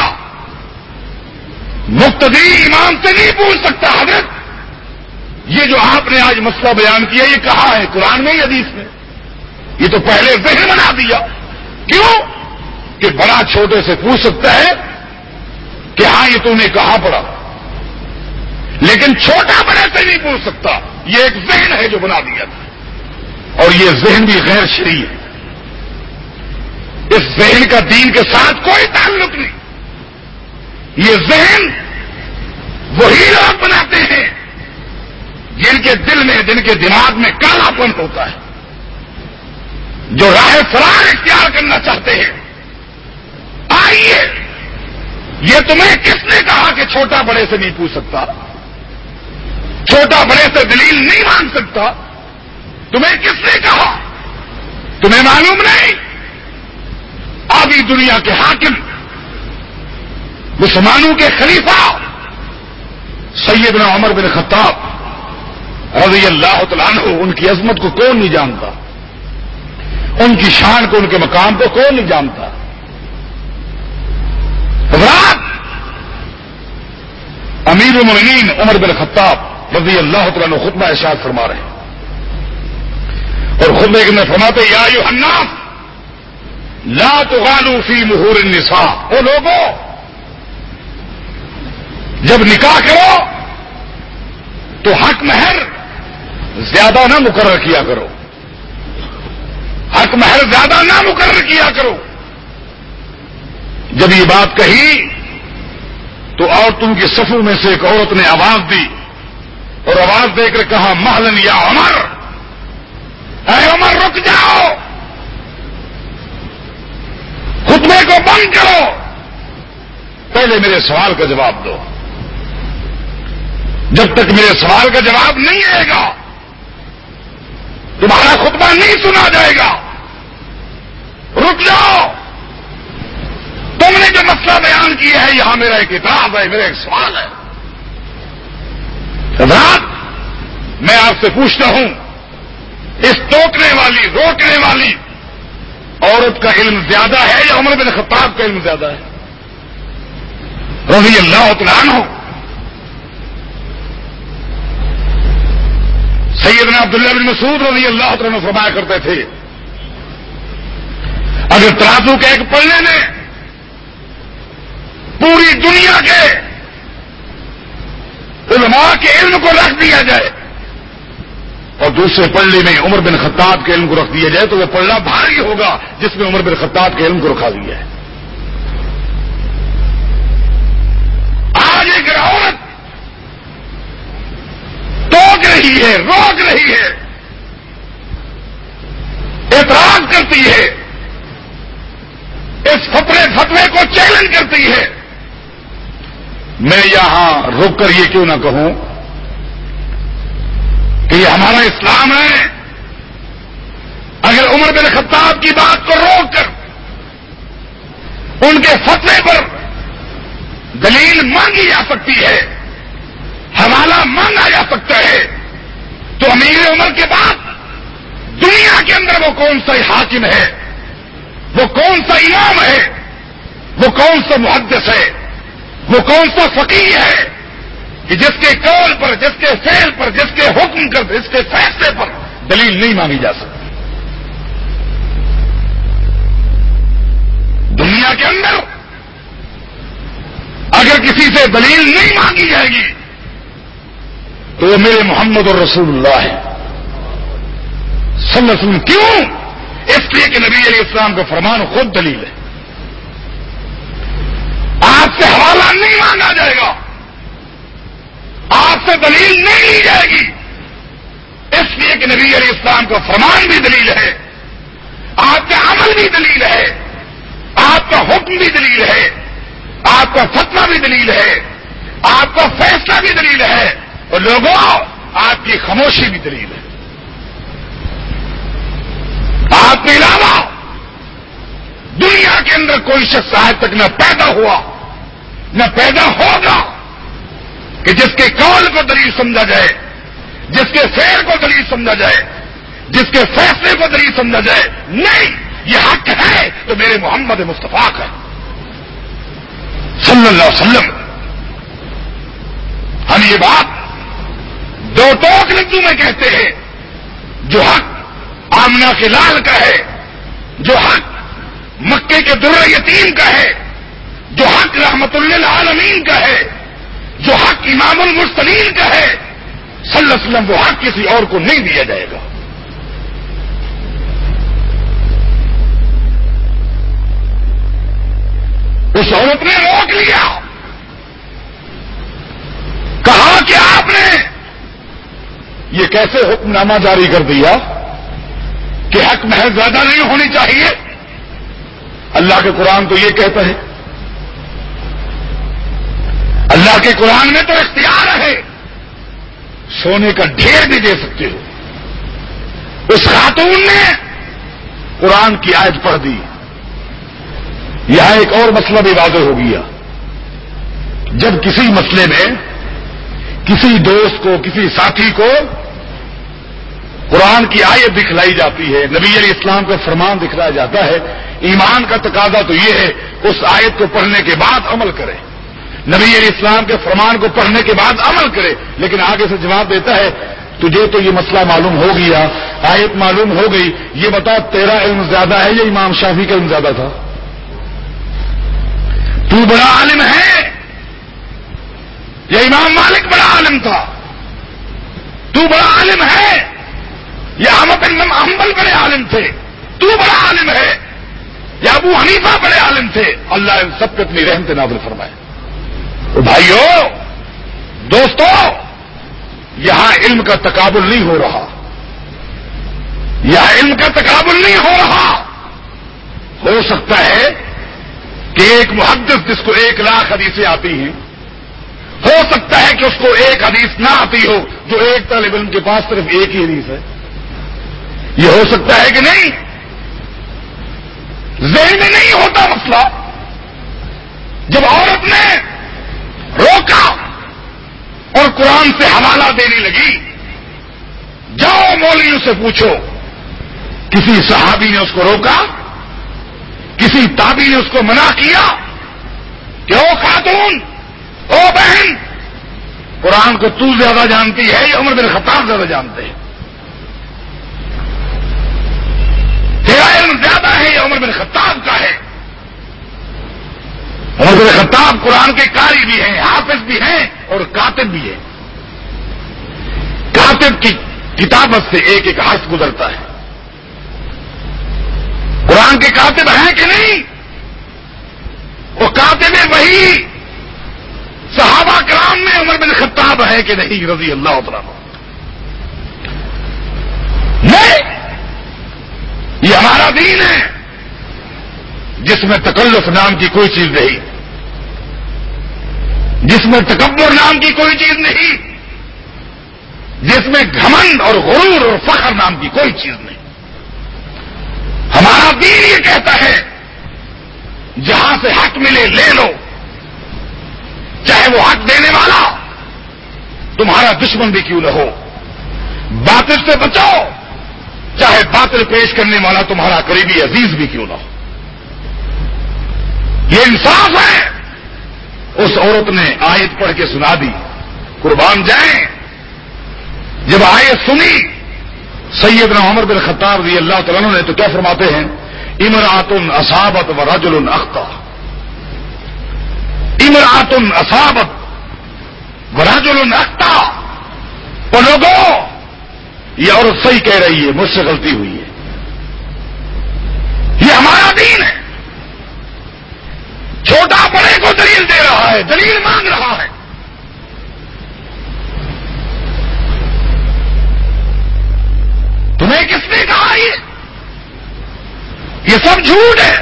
مقتدی امام سے نہیں پوچھ سکتا حضرت یہ جو آپ نے آج مسئلہ بیان کیا یہ کہاں ہے, قرآن میں یا حدیث میں. یہ تو پہلے ذہن بنا دیا. کیوں کہ بڑا چھوٹے سے پوچھ سکتا ہے کہ ہاں یہ تم نے کہاں پڑھا, لیکن چھوٹا بڑے سے نہیں پوچھ سکتا. یہ ایک ذہن ہے جو بنا دیا تھا, اور یہ ذہن بھی غیر شرعی ہے. اس ذہن کا دین کے ساتھ کوئی تعلق نہیں. یہ ذہن وہی لوگ بناتے ہیں جن کے دل میں, جن کے دماغ میں کالا پن ہوتا ہے, جو راہ فرار اختیار کرنا چاہتے ہیں. آئیے, یہ تمہیں کس نے کہا کہ چھوٹا بڑے سے نہیں پوچھ سکتا, چھوٹا بڑے سے دلیل نہیں مانگ سکتا؟ تمہیں کس نے کہا؟ تمہیں معلوم نہیں؟ آدھی دنیا کے حاکم, مسلمانوں کے خلیفہ سیدنا عمر بن خطاب رضی اللہ تعالیٰ عنہ, ان کی عظمت کو کون نہیں جانتا, ان کی شان کو, ان کے مقام کو کون نہیں جانتا. حضرات, امیر المومنین عمر بن خطاب رضی اللہ تعالیٰ عنہ خطبہ ارشاد فرما رہے ہیں, اور خطبے میں فرماتے یا ایھا الناس لا تغالوا فی مہور النساء. او لوگوں, جب نکاح کرو تو حق مہر زیادہ نہ مقرر کیا کرو, حق مہر زیادہ نہ مقرر کیا کرو. جب یہ بات کہی تو عورتوں کے صفوں میں سے ایک عورت نے آواز دی, اور آواز دے کر کہا مہلن یا عمر, اے عمر رک جاؤ, خطبے کو بند کرو, پہلے میرے سوال کا جواب دو. جب تک میرے سوال کا جواب نہیں آئے گا تمہارا خطبہ نہیں سنا جائے گا. رک جاؤ, تم نے جو مسئلہ بیان کیا ہے یہاں میرا ایک اعتراض ہے, میرا ایک سوال ہے. حضرات, میں آپ سے پوچھتا ہوں, اس ٹوکنے والی, روکنے والی عورت کا علم زیادہ ہے یا عمر بن خطاب کا علم زیادہ ہے رضی اللہ تعالیٰ عنہ؟ سیدنا عبداللہ بن مسعود رضی اللہ تعالیٰ عنہ فرمایا کرتے تھے اگر ترازو کے ایک پلڑے میں پوری دنیا کے علماء کے علم کو رکھ دیا جائے اور دوسرے پلڑے میں عمر بن خطاب کے علم کو رکھ دیا جائے تو وہ پلڑا بھاری ہوگا جس میں عمر بن خطاب کے علم کو رکھا دیا ہے. آج ایک عورت ٹوک رہی ہے, روک رہی ہے, اعتراض کرتی ہے, اس فتوے کو چیلنج کرتی ہے. میں یہاں رک کر یہ کیوں نہ کہوں کہ یہ ہمارا اسلام ہے. اگر عمر بن خطاب کی بات کو روک کر ان کے فتوے پر دلیل مانگی جا سکتی ہے, حوالہ مانگا جا سکتا ہے, تو امیر عمر کے بعد دنیا کے اندر وہ کون سا حاکم ہے, وہ کون سا امام ہے, وہ کون سا محدث ہے, وہ کون سا فقیہ ہے کہ جس کے قول پر, جس کے فعل پر, جس کے حکم پر, جس کے فیصلے پر دلیل نہیں مانگی جا سکتی. دنیا کے اندر اگر کسی سے دلیل نہیں مانگی جائے گی تو وہ میرے محمد الرسول اللہ ہے صلی اللہ علیہ وسلم. کیوں؟ اس لیے کہ نبی علیہ السلام کا فرمان خود دلیل ہے. آپ سے حوالہ نہیں مانگا جائے گا, آپ سے دلیل نہیں لی جائے گی, اس لیے کہ نبی علیہ السلام کا فرمان بھی دلیل ہے, آپ کا عمل بھی دلیل ہے, آپ کا حکم بھی دلیل ہے, آپ کا فتویٰ بھی دلیل ہے, آپ کا فیصلہ بھی دلیل ہے, اور لوگوں آپ کی خاموشی بھی دلیل ہے. آپ کے علاوہ دنیا کے اندر کوئی شخص آج تک نہ پیدا ہوا نہ پیدا ہوگا کہ جس کے قول کو دلیل سمجھا جائے, جس کے فعل کو دلیل سمجھا جائے, جس کے فیصلے کو دلیل سمجھا جائے. نہیں, یہ حق ہے تو میرے محمد مصطفیٰ کا صلی اللہ علیہ وسلم. ہم یہ بات دو ٹوک لفظوں میں کہتے ہیں, جو حق آمنہ کے لال کا ہے, جو حق مکے کے در یتیم کا ہے, جو حق رحمت للعالمین کا ہے, جو حق امام المرسلین کا ہے صلی اللہ علیہ وسلم, وہ حق کسی اور کو نہیں دیا جائے گا. اس عورت نے روک لیا, کہا کہ آپ نے یہ کیسے حکم نامہ جاری کر دیا کہ حق محض زیادہ نہیں ہونی چاہیے. اللہ کے قرآن تو یہ کہتا ہے, اللہ کے قرآن میں تو اختیار ہے, سونے کا ڈھیر بھی دے سکتے ہو. اس خاتون نے قرآن کی آیت پڑھ دی. یہاں ایک اور مسئلہ بھی واضح ہو گیا. جب کسی مسئلے میں کسی دوست کو, کسی ساتھی کو قرآن کی آیت دکھلائی جاتی ہے, نبی علیہ السلام کا فرمان دکھلایا جاتا ہے, ایمان کا تقاضا تو یہ ہے اس آیت کو پڑھنے کے بعد عمل کرے, نبی علیہ السلام کے فرمان کو پڑھنے کے بعد عمل کرے. لیکن آگے سے جواب دیتا ہے, تجھے تو یہ مسئلہ معلوم ہو گیا, آیت معلوم ہو گئی, یہ بتا تیرا علم زیادہ ہے یا امام شافعی کا علم زیادہ تھا؟ تو بڑا عالم ہے یا امام مالک بڑا عالم تھا؟ تو بڑا عالم ہے یا احمد بن حنبل بڑے عالم تھے؟ تو بڑا عالم ہے یا ابو حنیفہ بڑے عالم تھے؟ اللہ ان سب پہ اپنی رحمت نازل فرمائے. تو بھائیو, دوستو, یہاں علم کا تقابل نہیں ہو رہا, یہاں علم کا تقابل نہیں ہو رہا. ہو سکتا ہے کہ ایک محدث جس کو 1,00,000 حدیثیں آتی ہیں, ہو سکتا ہے کہ اس کو ایک حدیث نہ آتی ہو, جو ایک طالب علم کے پاس صرف ایک ہی حدیث ہے. یہ ہو سکتا ہے کہ نہیں؟ ذہن میں نہیں ہوتا مسئلہ. جب عورت نے روکا اور قرآن سے حوالہ دینے لگی, جاؤ مولویوں سے پوچھو. کسی صحابی نے اس کو روکا, کسی تابعی نے اس کو منع کیا کہ او خاتون, او بہن, قرآن کو تو زیادہ جانتی ہے یا عمر بن خطاب زیادہ جانتے ہیں؟ تیرا علم زیادہ ہے یا عمر بن خطاب کا ہے؟ عمر بن خطاب قرآن کے قاری بھی ہیں, حافظ بھی ہیں اور کاتب بھی ہیں. کاتب کی کتابت سے ایک ایک حرف گزرتا ہے. قرآن کے کاتب ہیں کہ نہیں؟ وہ کاتب وہی صحابہ کرام میں عمر بن خطاب ہے کہ نہیں رضی اللہ تعالیٰ عنہ؟ نہیں, یہ ہمارا دین ہے جس میں تکلف نام کی کوئی چیز نہیں, جس میں تکبر نام کی کوئی چیز نہیں, جس میں گھمنڈ اور غرور اور فخر نام کی کوئی چیز نہیں. ہمارا دین یہ کہتا ہے جہاں سے حق ملے لے لو, چاہے وہ حق دینے والا تمہارا دشمن بھی کیوں نہ ہو. باطل سے بچاؤ, چاہے باطل پیش کرنے والا تمہارا قریبی عزیز بھی کیوں نہ ہو. یہ انصاف ہے. اس عورت نے آیت پڑھ کے سنا دی, قربان جائیں. جب آیت سنی, سیدنا عمر بن خطاب رضی اللہ تعالیٰ عنہ نے تو کیا فرماتے ہیں؟ امرأۃ اصابت ورجل اخطا، امرأۃ اصابت ورجل اخطا، اور لوگوں یہ عورت صحیح کہہ رہی ہے، مجھ سے غلطی ہوئی ہے، یہ ہمارا دین ہے۔ چھوٹا بڑے کو دلیل دے رہا ہے، دلیل مانگ رہا ہے۔ تمہیں کس نے کہا یہ سب جھوٹ ہے؟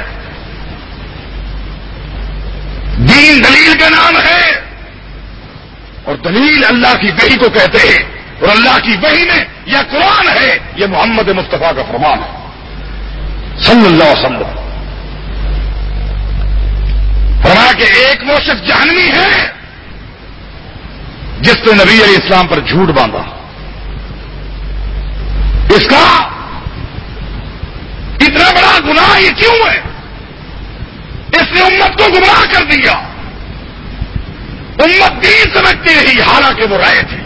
دین دلیل کا نام ہے، اور دلیل اللہ کی وحی کو کہتے ہیں، اور اللہ کی وحی میں یہ قرآن ہے، یہ محمد مصطفیٰ کا فرمان ہے صلی اللہ علیہ وسلم۔ فرمایا کہ ایک وہ شخص جہنمی ہے جس نے نبی علیہ السلام پر جھوٹ باندھا۔ اس کا اتنا بڑا گناہ یہ کیوں ہے؟ اس نے امت کو گمراہ کر دیا، امت دین سمجھتی رہی حالانکہ وہ رائے تھے۔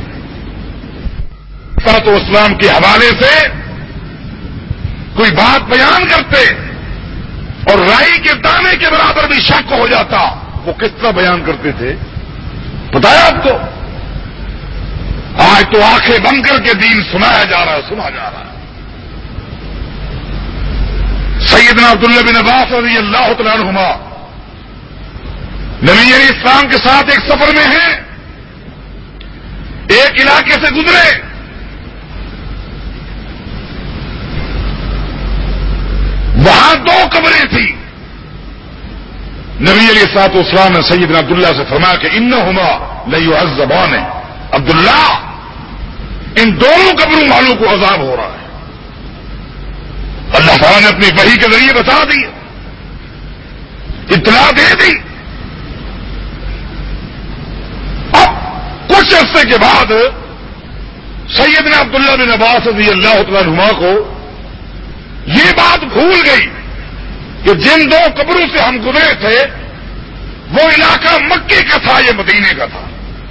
تو اسلام کے حوالے سے کوئی بات بیان کرتے اور رائی کے دانے کے برابر بھی شک ہو جاتا، وہ کس طرح بیان کرتے تھے پتا ہے آپ کو؟ آج تو آنکھیں بند کر کے دین سنایا جا رہا ہے، سنا جا رہا ہے۔ سیدنا عبداللہ بن عباس رضی اللہ تعالیٰ عنہما نبی علیہ السلام کے ساتھ ایک سفر میں ہیں، ایک علاقے سے گزرے، وہاں 2 قبریں تھیں۔ نبی علیہ الصلوۃ والسلام نے سیدنا عبداللہ سے فرمایا کہ انہما لیعذبان، عبداللہ ان دونوں قبروں والوں کو عذاب ہو رہا ہے۔ اللہ تعالیٰ نے اپنی وحی کے ذریعے بتا دی، اطلاع دے دی۔ اب کچھ عرصے کے بعد سیدنا عبداللہ بن عباس رضی اللہ تعالیٰ عنہما کو یہ بات بھول گئی کہ جن 2 قبروں سے ہم گزرے تھے وہ علاقہ مکے کا تھا، یہ مدینے کا تھا۔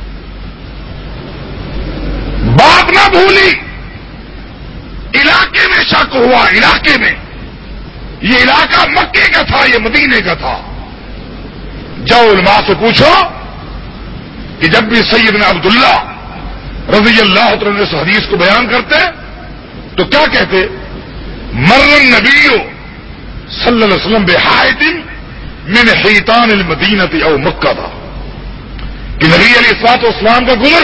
بات نہ بھولی، علاقے میں شک ہوا، علاقے میں یہ علاقہ مکے کا تھا، یہ مدینے کا تھا۔ جاؤ علماء سے پوچھو کہ جب بھی سیدنا عبداللہ رضی اللہ عنہ اس حدیث کو بیان کرتے تو کیا کہتے؟ مر النبی صلی اللہ علیہ وسلم بحائط من حیطان المدینہ او مکہ تھا کہ نبی علیہ الصلوۃ والسلام کا گزر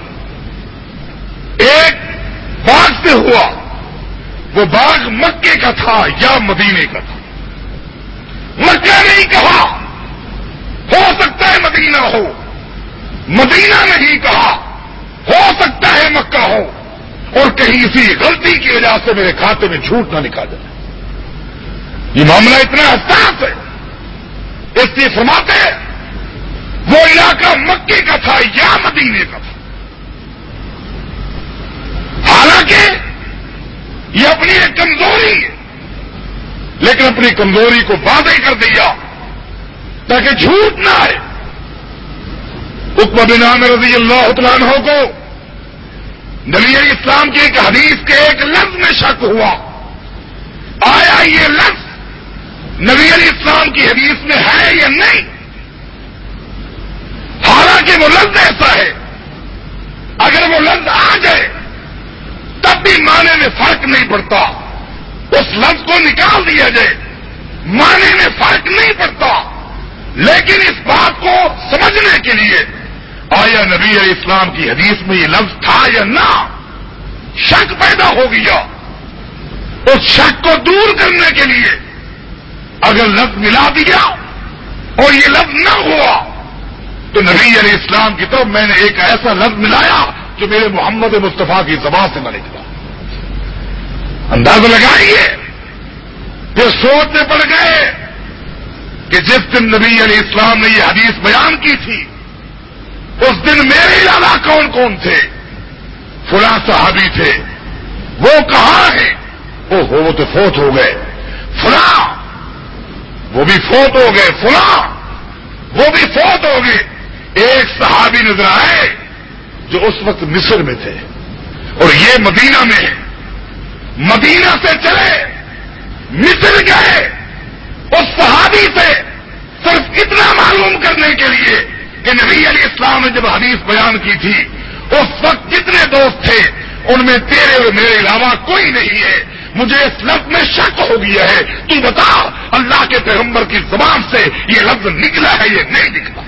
ایک باغ سے ہوا، وہ باغ مکے کا تھا یا مدینے کا تھا؟ مکہ نہیں کہا، ہو سکتا ہے مدینہ ہو، مدینہ نہیں کہا، ہو سکتا ہے مکہ ہو، اور کہیں اسی غلطی کی وجہ سے میرے کھاتے میں جھوٹ نہ نکال جائے۔ یہ معاملہ اتنا حساس ہے، اس لیے فرماتے ہیں وہ علاقہ مکے کا تھا یا مدینے کا تھا۔ حالانکہ یہ اپنی ایک کمزوری ہے، لیکن اپنی کمزوری کو واضح کر دیا تاکہ جھوٹ نہ آئے۔ عقبہ بن عامر رضی اللہ تعالیٰ عنہ کو نبی علیہ السلام کی ایک حدیث کے ایک لفظ میں شک ہوا، آیا یہ لفظ نبی علیہ السلام کی حدیث میں ہے یا نہیں؟ حالانکہ وہ لفظ ایسا ہے، اگر وہ لفظ آ جائے تب بھی معنی میں فرق نہیں پڑتا، اس لفظ کو نکال دیا جائے معنی میں فرق نہیں پڑتا، لیکن اس بات کو سمجھنے کے لیے آیا نبی علیہ السلام کی حدیث میں یہ لفظ تھا یا نہ، شک پیدا ہو گیا۔ اس شک کو دور کرنے کے لیے اگر لفظ ملا دیا اور یہ لفظ نہ ہوا تو نبی علیہ السلام کی طرف میں نے ایک ایسا لفظ ملایا جو میرے محمد مصطفیٰ کی زبان سے نہ نکلا۔ اندازہ لگائیے، پھر سوچنے پڑ گئے کہ جس دن نبی علیہ السلام نے یہ حدیث بیان کی تھی اس دن میرے علاوہ کون کون تھے؟ فلاں صحابی تھے، وہ کہاں ہیں؟ وہ تو فوت ہو گئے، فلاں وہ بھی فوت ہو گئے، فلاں وہ بھی فوت ہو گئے۔ ایک صحابی نظر آئے جو اس وقت مصر میں تھے اور یہ مدینہ میں ہے، مدینہ سے چلے، مصر گئے، اس صحابی سے صرف اتنا معلوم کرنے کے لیے کہ نبی علیہ السلام نے جب حدیث بیان کی تھی اس وقت جتنے دوست تھے ان میں تیرے اور میرے علاوہ کوئی نہیں ہے، مجھے اس لفظ میں شک ہو گیا ہے، تو بتا اللہ کے پیغمبر کی زبان سے یہ لفظ نکلا ہے یہ نہیں نکلا؟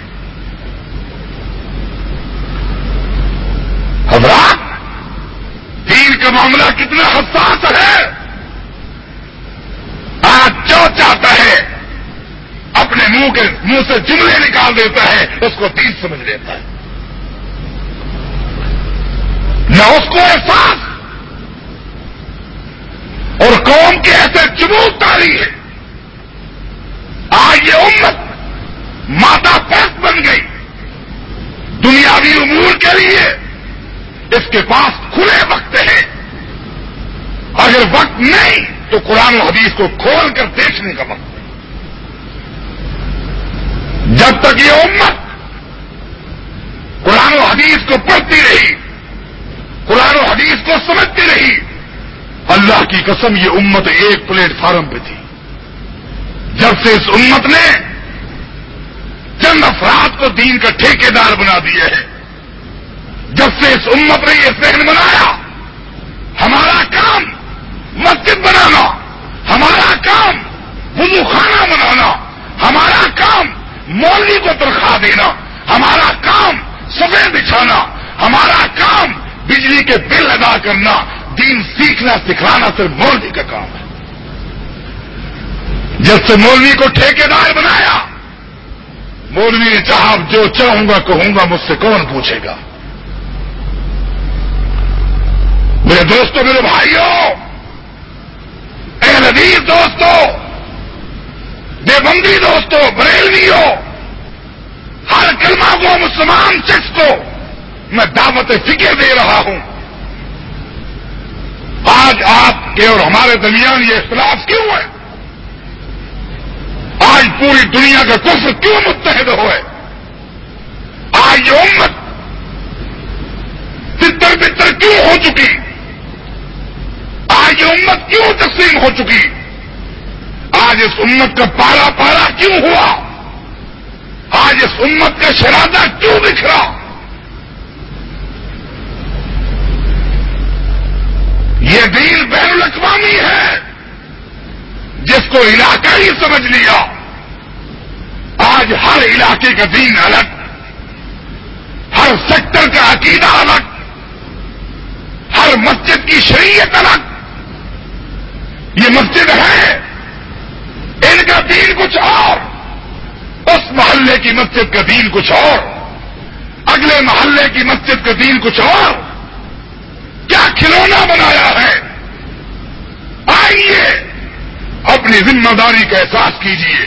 حضرات، دین کا معاملہ کتنا حساس ہے۔ آج جو چاہتا ہے اپنے منہ سے جملے نکال دیتا ہے، اس کو دین سمجھ لیتا ہے، نہ اس کو احساس اور قوم کے ایسے جمود تاری ہے۔ آج یہ امت مادہ پرست بن گئی، دنیاوی امور کے لیے اس کے پاس کھلے وقت ہے، اگر وقت نہیں تو قرآن و حدیث کو کھول کر دیکھنے کا وقت ہے۔ جب تک یہ امت قرآن و حدیث کو پڑھتی رہی، قرآن و حدیث کو سمجھتی رہی، اللہ کی قسم یہ امت ایک پلیٹ فارم پہ تھی۔ جب سے اس امت نے چند افراد کو دین کا ٹھیکیدار بنا دیا ہے، جب سے اس امت نے یہ ذہن بنایا ہمارا کام مسجد بنانا، ہمارا کام وضو خانہ بنانا، ہمارا کام مولوی کو تنخواہ دینا، ہمارا کام صفے بچھانا، ہمارا کام بجلی کے بل ادا کرنا، دین سیکھنا سکھلانا صرف مولوی کا کام ہے۔ جب سے مولوی کو ٹھیکیدار بنایا، مولوی نے چاہا جو چاہوں گا کہوں گا، مجھ سے کون پوچھے گا؟ میرے دوستوں، میرے بھائیوں، اہل حدیث دوستوں، دیوبندی دوستوں، بریلویوں، ہر کلمہ کو مسلمان شخص کو میں دعوت فکر دے رہا ہوں۔ آج آپ کے اور ہمارے درمیان یہ اختلاف کیوں ہے؟ آج پوری دنیا کا کفر کیوں متحد ہوئے؟ آج یہ امت تتر بتر کیوں ہو چکی؟ آج یہ امت کیوں تقسیم ہو چکی؟ آج اس امت کا پارا پارا کیوں ہوا؟ آج اس امت کا شرادہ کیوں بکھرا؟ یہ دین بین الاقوامی ہے، جس کو علاقہ ہی سمجھ لیا۔ آج ہر علاقے کا دین الگ، ہر سیکٹر کا عقیدہ الگ، ہر مسجد کی شریعت الگ۔ یہ مسجد ہے، ان کا دین کچھ اور، اس محلے کی مسجد کا دین کچھ اور، اگلے محلے کی مسجد کا دین کچھ اور۔ کیا کھلونا بنایا ہے؟ آئیے اپنی ذمہ داری کا احساس کیجیے۔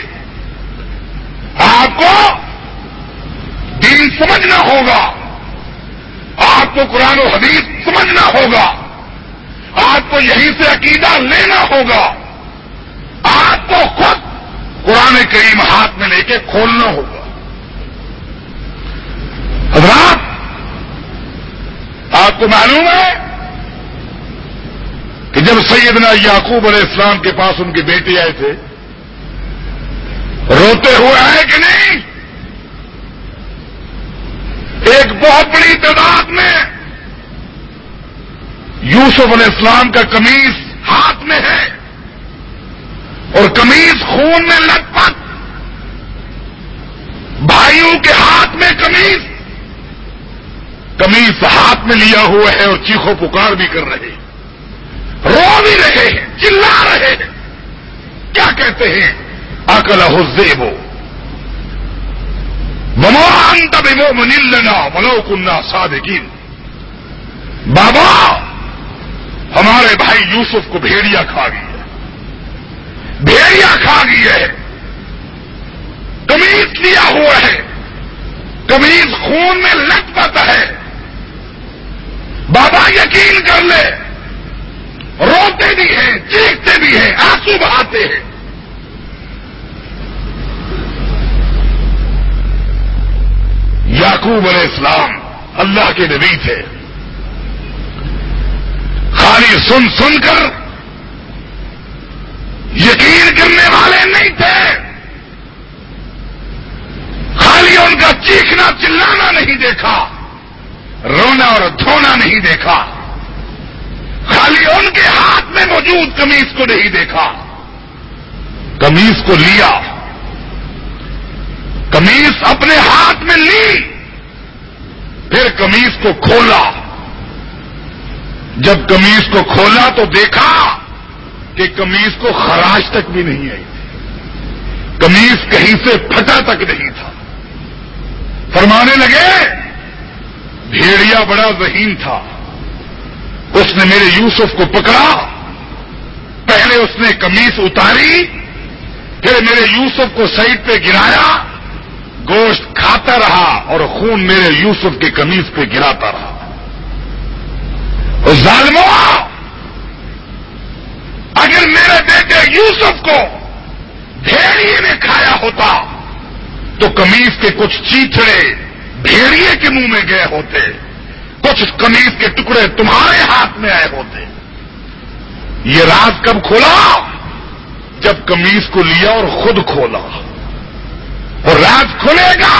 آپ کو دین سمجھنا ہوگا، آپ کو قرآن و حدیث سمجھنا ہوگا، آپ کو یہیں سے عقیدہ لینا ہوگا، آپ کو خود قرآن کریم ہاتھ میں لے کے کھولنا ہوگا۔ حضرات، آپ کو معلوم ہے کہ جب سیدنا یعقوب علیہ السلام کے پاس ان کے بیٹے آئے تھے، روتے ہوئے آئے کہ نہیں؟ ایک بہت بڑی تعداد میں یوسف علیہ السلام کا قمیص ہاتھ میں ہے اور قمیص خون میں لت پت، بھائیوں کے ہاتھ میں قمیص ہاتھ میں لیا ہوا ہے اور چیخو پکار بھی کر رہے ہیں، رو بھی رہے ہیں، چلا رہے ہیں۔ کیا کہتے ہیں؟ اکلہ الذئب وما انت بمؤمن لنا ولو كنا صادقین۔ بابا، ہمارے بھائی یوسف کو بھیڑیا کھا گیا، بھیڑیا کھا گیا ہے، قمیص لیا ہوا ہے، قمیص خون میں لت پت ہے۔ بابا یقین کر لے، روتے بھی ہیں، چیختے بھی ہیں، آنسو بہاتے ہیں۔ یعقوب علیہ السلام اللہ کے نبی تھے، خالی سن سن کر یقین کرنے والے نہیں تھے. خالی ان کا چیخنا چلانا نہیں دیکھا, رونا اور دھونا نہیں دیکھا. خالی ان کے ہاتھ میں موجود قمیص کو نہیں دیکھا, قمیص کو لیا, قمیص اپنے ہاتھ میں لی, پھر قمیص کو کھولا. جب قمیص کو کھولا تو دیکھا کہ قمیص کو خراش تک بھی نہیں آئی تھی, قمیص کہیں سے پھٹا تک نہیں تھا. فرمانے لگے بھیڑیا بڑا ذہین تھا, اس نے میرے یوسف کو پکڑا, پہلے اس نے قمیص اتاری, پھر میرے یوسف کو سائڈ پہ گرایا, گوشت کھاتا رہا اور خون میرے یوسف کے قمیص پہ گراتا رہا. اور ظالموں, اگر میرے بیٹے یوسف کو بھیڑیے نے کھایا ہوتا تو قمیص کے کچھ چیچڑے بھیڑیے کے منہ میں گئے ہوتے, کچھ قمیص کے ٹکڑے تمہارے ہاتھ میں آئے ہوتے. یہ راز کب کھولا؟ جب قمیص کو لیا اور خود کھولا. اور راز کھلے گا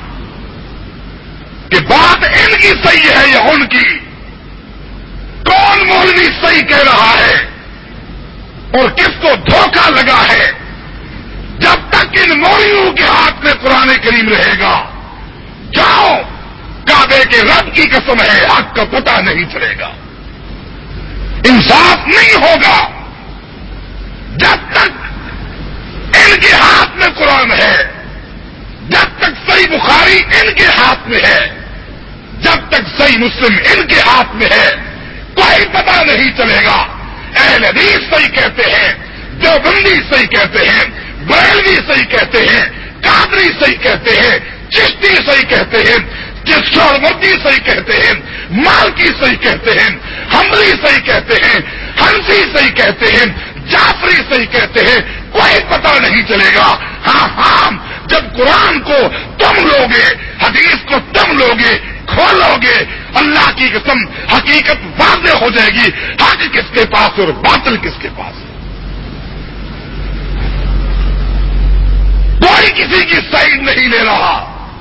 کہ بات ان کی صحیح ہے یا ان کی, کون مولوی صحیح کہہ رہا ہے اور کس کو دھوکہ لگا ہے. جب تک ان مولویوں کے ہاتھ میں قرآن کریم رہے گا, جاؤ کعبے کے رب کی قسم ہے حق کا پتہ نہیں چلے گا, انصاف نہیں ہوگا. جب تک ان کے ہاتھ میں قرآن ہے, جب تک صحیح بخاری ان کے ہاتھ میں ہے, جب تک صحیح مسلم ان کے ہاتھ میں ہے, کوئی پتہ نہیں چلے گا. اہل حدیث صحیح کہتے ہیں, دیوبندی صحیح کہتے ہیں, بریلوی صحیح کہتے ہیں, قادری صحیح کہتے ہیں, چشتی صحیح کہتے ہیں, سورمتی صحیح کہتے ہیں, مالکی صحیح کہتے ہیں, حنبلی صحیح کہتے ہیں, حنفی صحیح کہتے ہیں, جعفری صحیح کہتے ہیں. کوئی پتہ نہیں چلے گا. ہاں جب قرآن کو تم لوگے, حدیث کو تم لوگے, کھولو گے, اللہ کی قسم حقیقت واضح ہو جائے گی. حق کس کے پاس اور باطل کس کے پاس. کوئی کسی کی سائڈ نہیں لے رہا.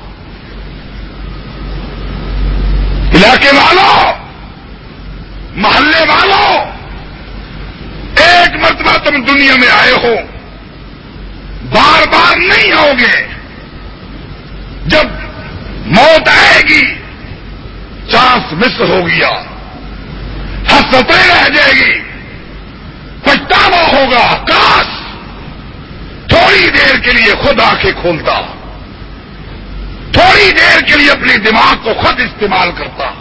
علاقے والوں, محلے والوں, ایک مرتبہ تم دنیا میں آئے ہو, بار بار نہیں آؤ گے. جب موت آئے گی چانس مس ہو گیا, حسرتیں رہ جائے گی, پچھتاوا ہوگا. کاش تھوڑی دیر کے لیے خود آنکھیں کھولتا, تھوڑی دیر کے لیے اپنے دماغ کو خود استعمال کرتا.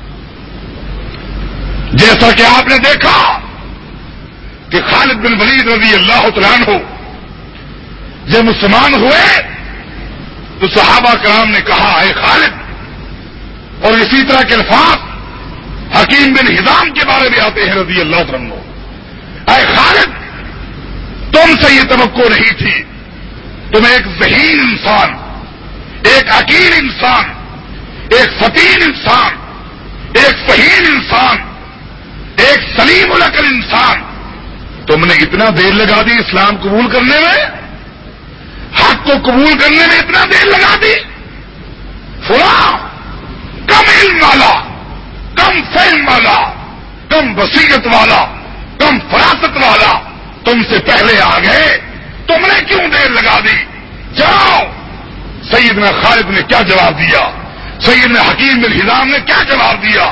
جیسا کہ آپ نے دیکھا کہ خالد بن ولید رضی اللہ تعالیٰ عنہ جب مسلمان ہوئے تو صحابہ کرام نے کہا اے خالد, اور اسی طرح کے الفاظ حکیم بن حزام کے بارے میں آتے ہیں رضی اللہ تعالیٰ عنہ, اے خالد تم سے یہ توقع نہیں تھی, تم ایک ذہین انسان, ایک عقیل انسان, ایک فطین انسان, ایک فہیم انسان, ایک سلیم العقل انسان, تم نے اتنا دیر لگا دی اسلام قبول کرنے میں, حق کو قبول کرنے میں اتنا دیر لگا دی. فلاں کم علم والا, کم فہم والا, کم بصیرت والا, کم فراست والا تم سے پہلے آ گئے, تم نے کیوں دیر لگا دی. جاؤ. سیدنا خالد نے کیا جواب دیا, سیدنا حکیم بن حزام نے کیا جواب دیا.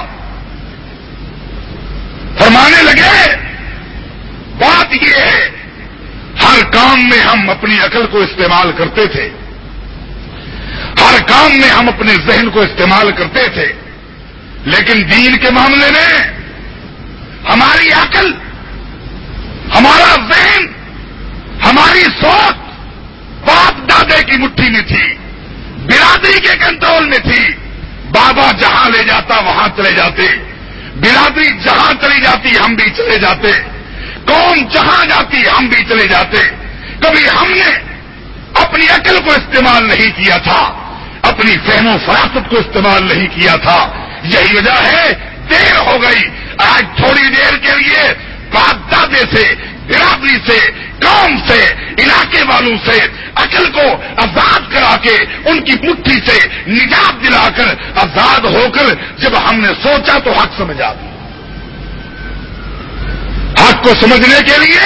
فرمانے لگے بات یہ ہے, ہر کام میں ہم اپنی عقل کو استعمال کرتے تھے, ہر کام میں ہم اپنے ذہن کو استعمال کرتے تھے, لیکن دین کے معاملے میں ہماری عقل, ہمارا ذہن, ہماری سوچ باپ دادے کی مٹھی میں تھی, برادری کے کنٹرول میں تھی. بابا جہاں لے جاتا وہاں چلے جاتے, برادری جہاں چلی جاتی ہم بھی چلے جاتے, قوم جہاں جاتی ہم بھی چلے جاتے. کبھی ہم نے اپنی عقل کو استعمال نہیں کیا تھا, اپنی فہم و فراست کو استعمال نہیں کیا تھا. یہی وجہ ہے دیر ہو گئی. آج تھوڑی دیر کے لیے باپ دادے سے, برادری سے, قوم قوم سے، علاقے والوں سے عقل کو آزاد کرا کے ان کی مٹھی سے نجات دلا کر آزاد ہو کر جب ہم نے سوچا تو حق سمجھ آ گیا۔ حق کو سمجھنے کے لیے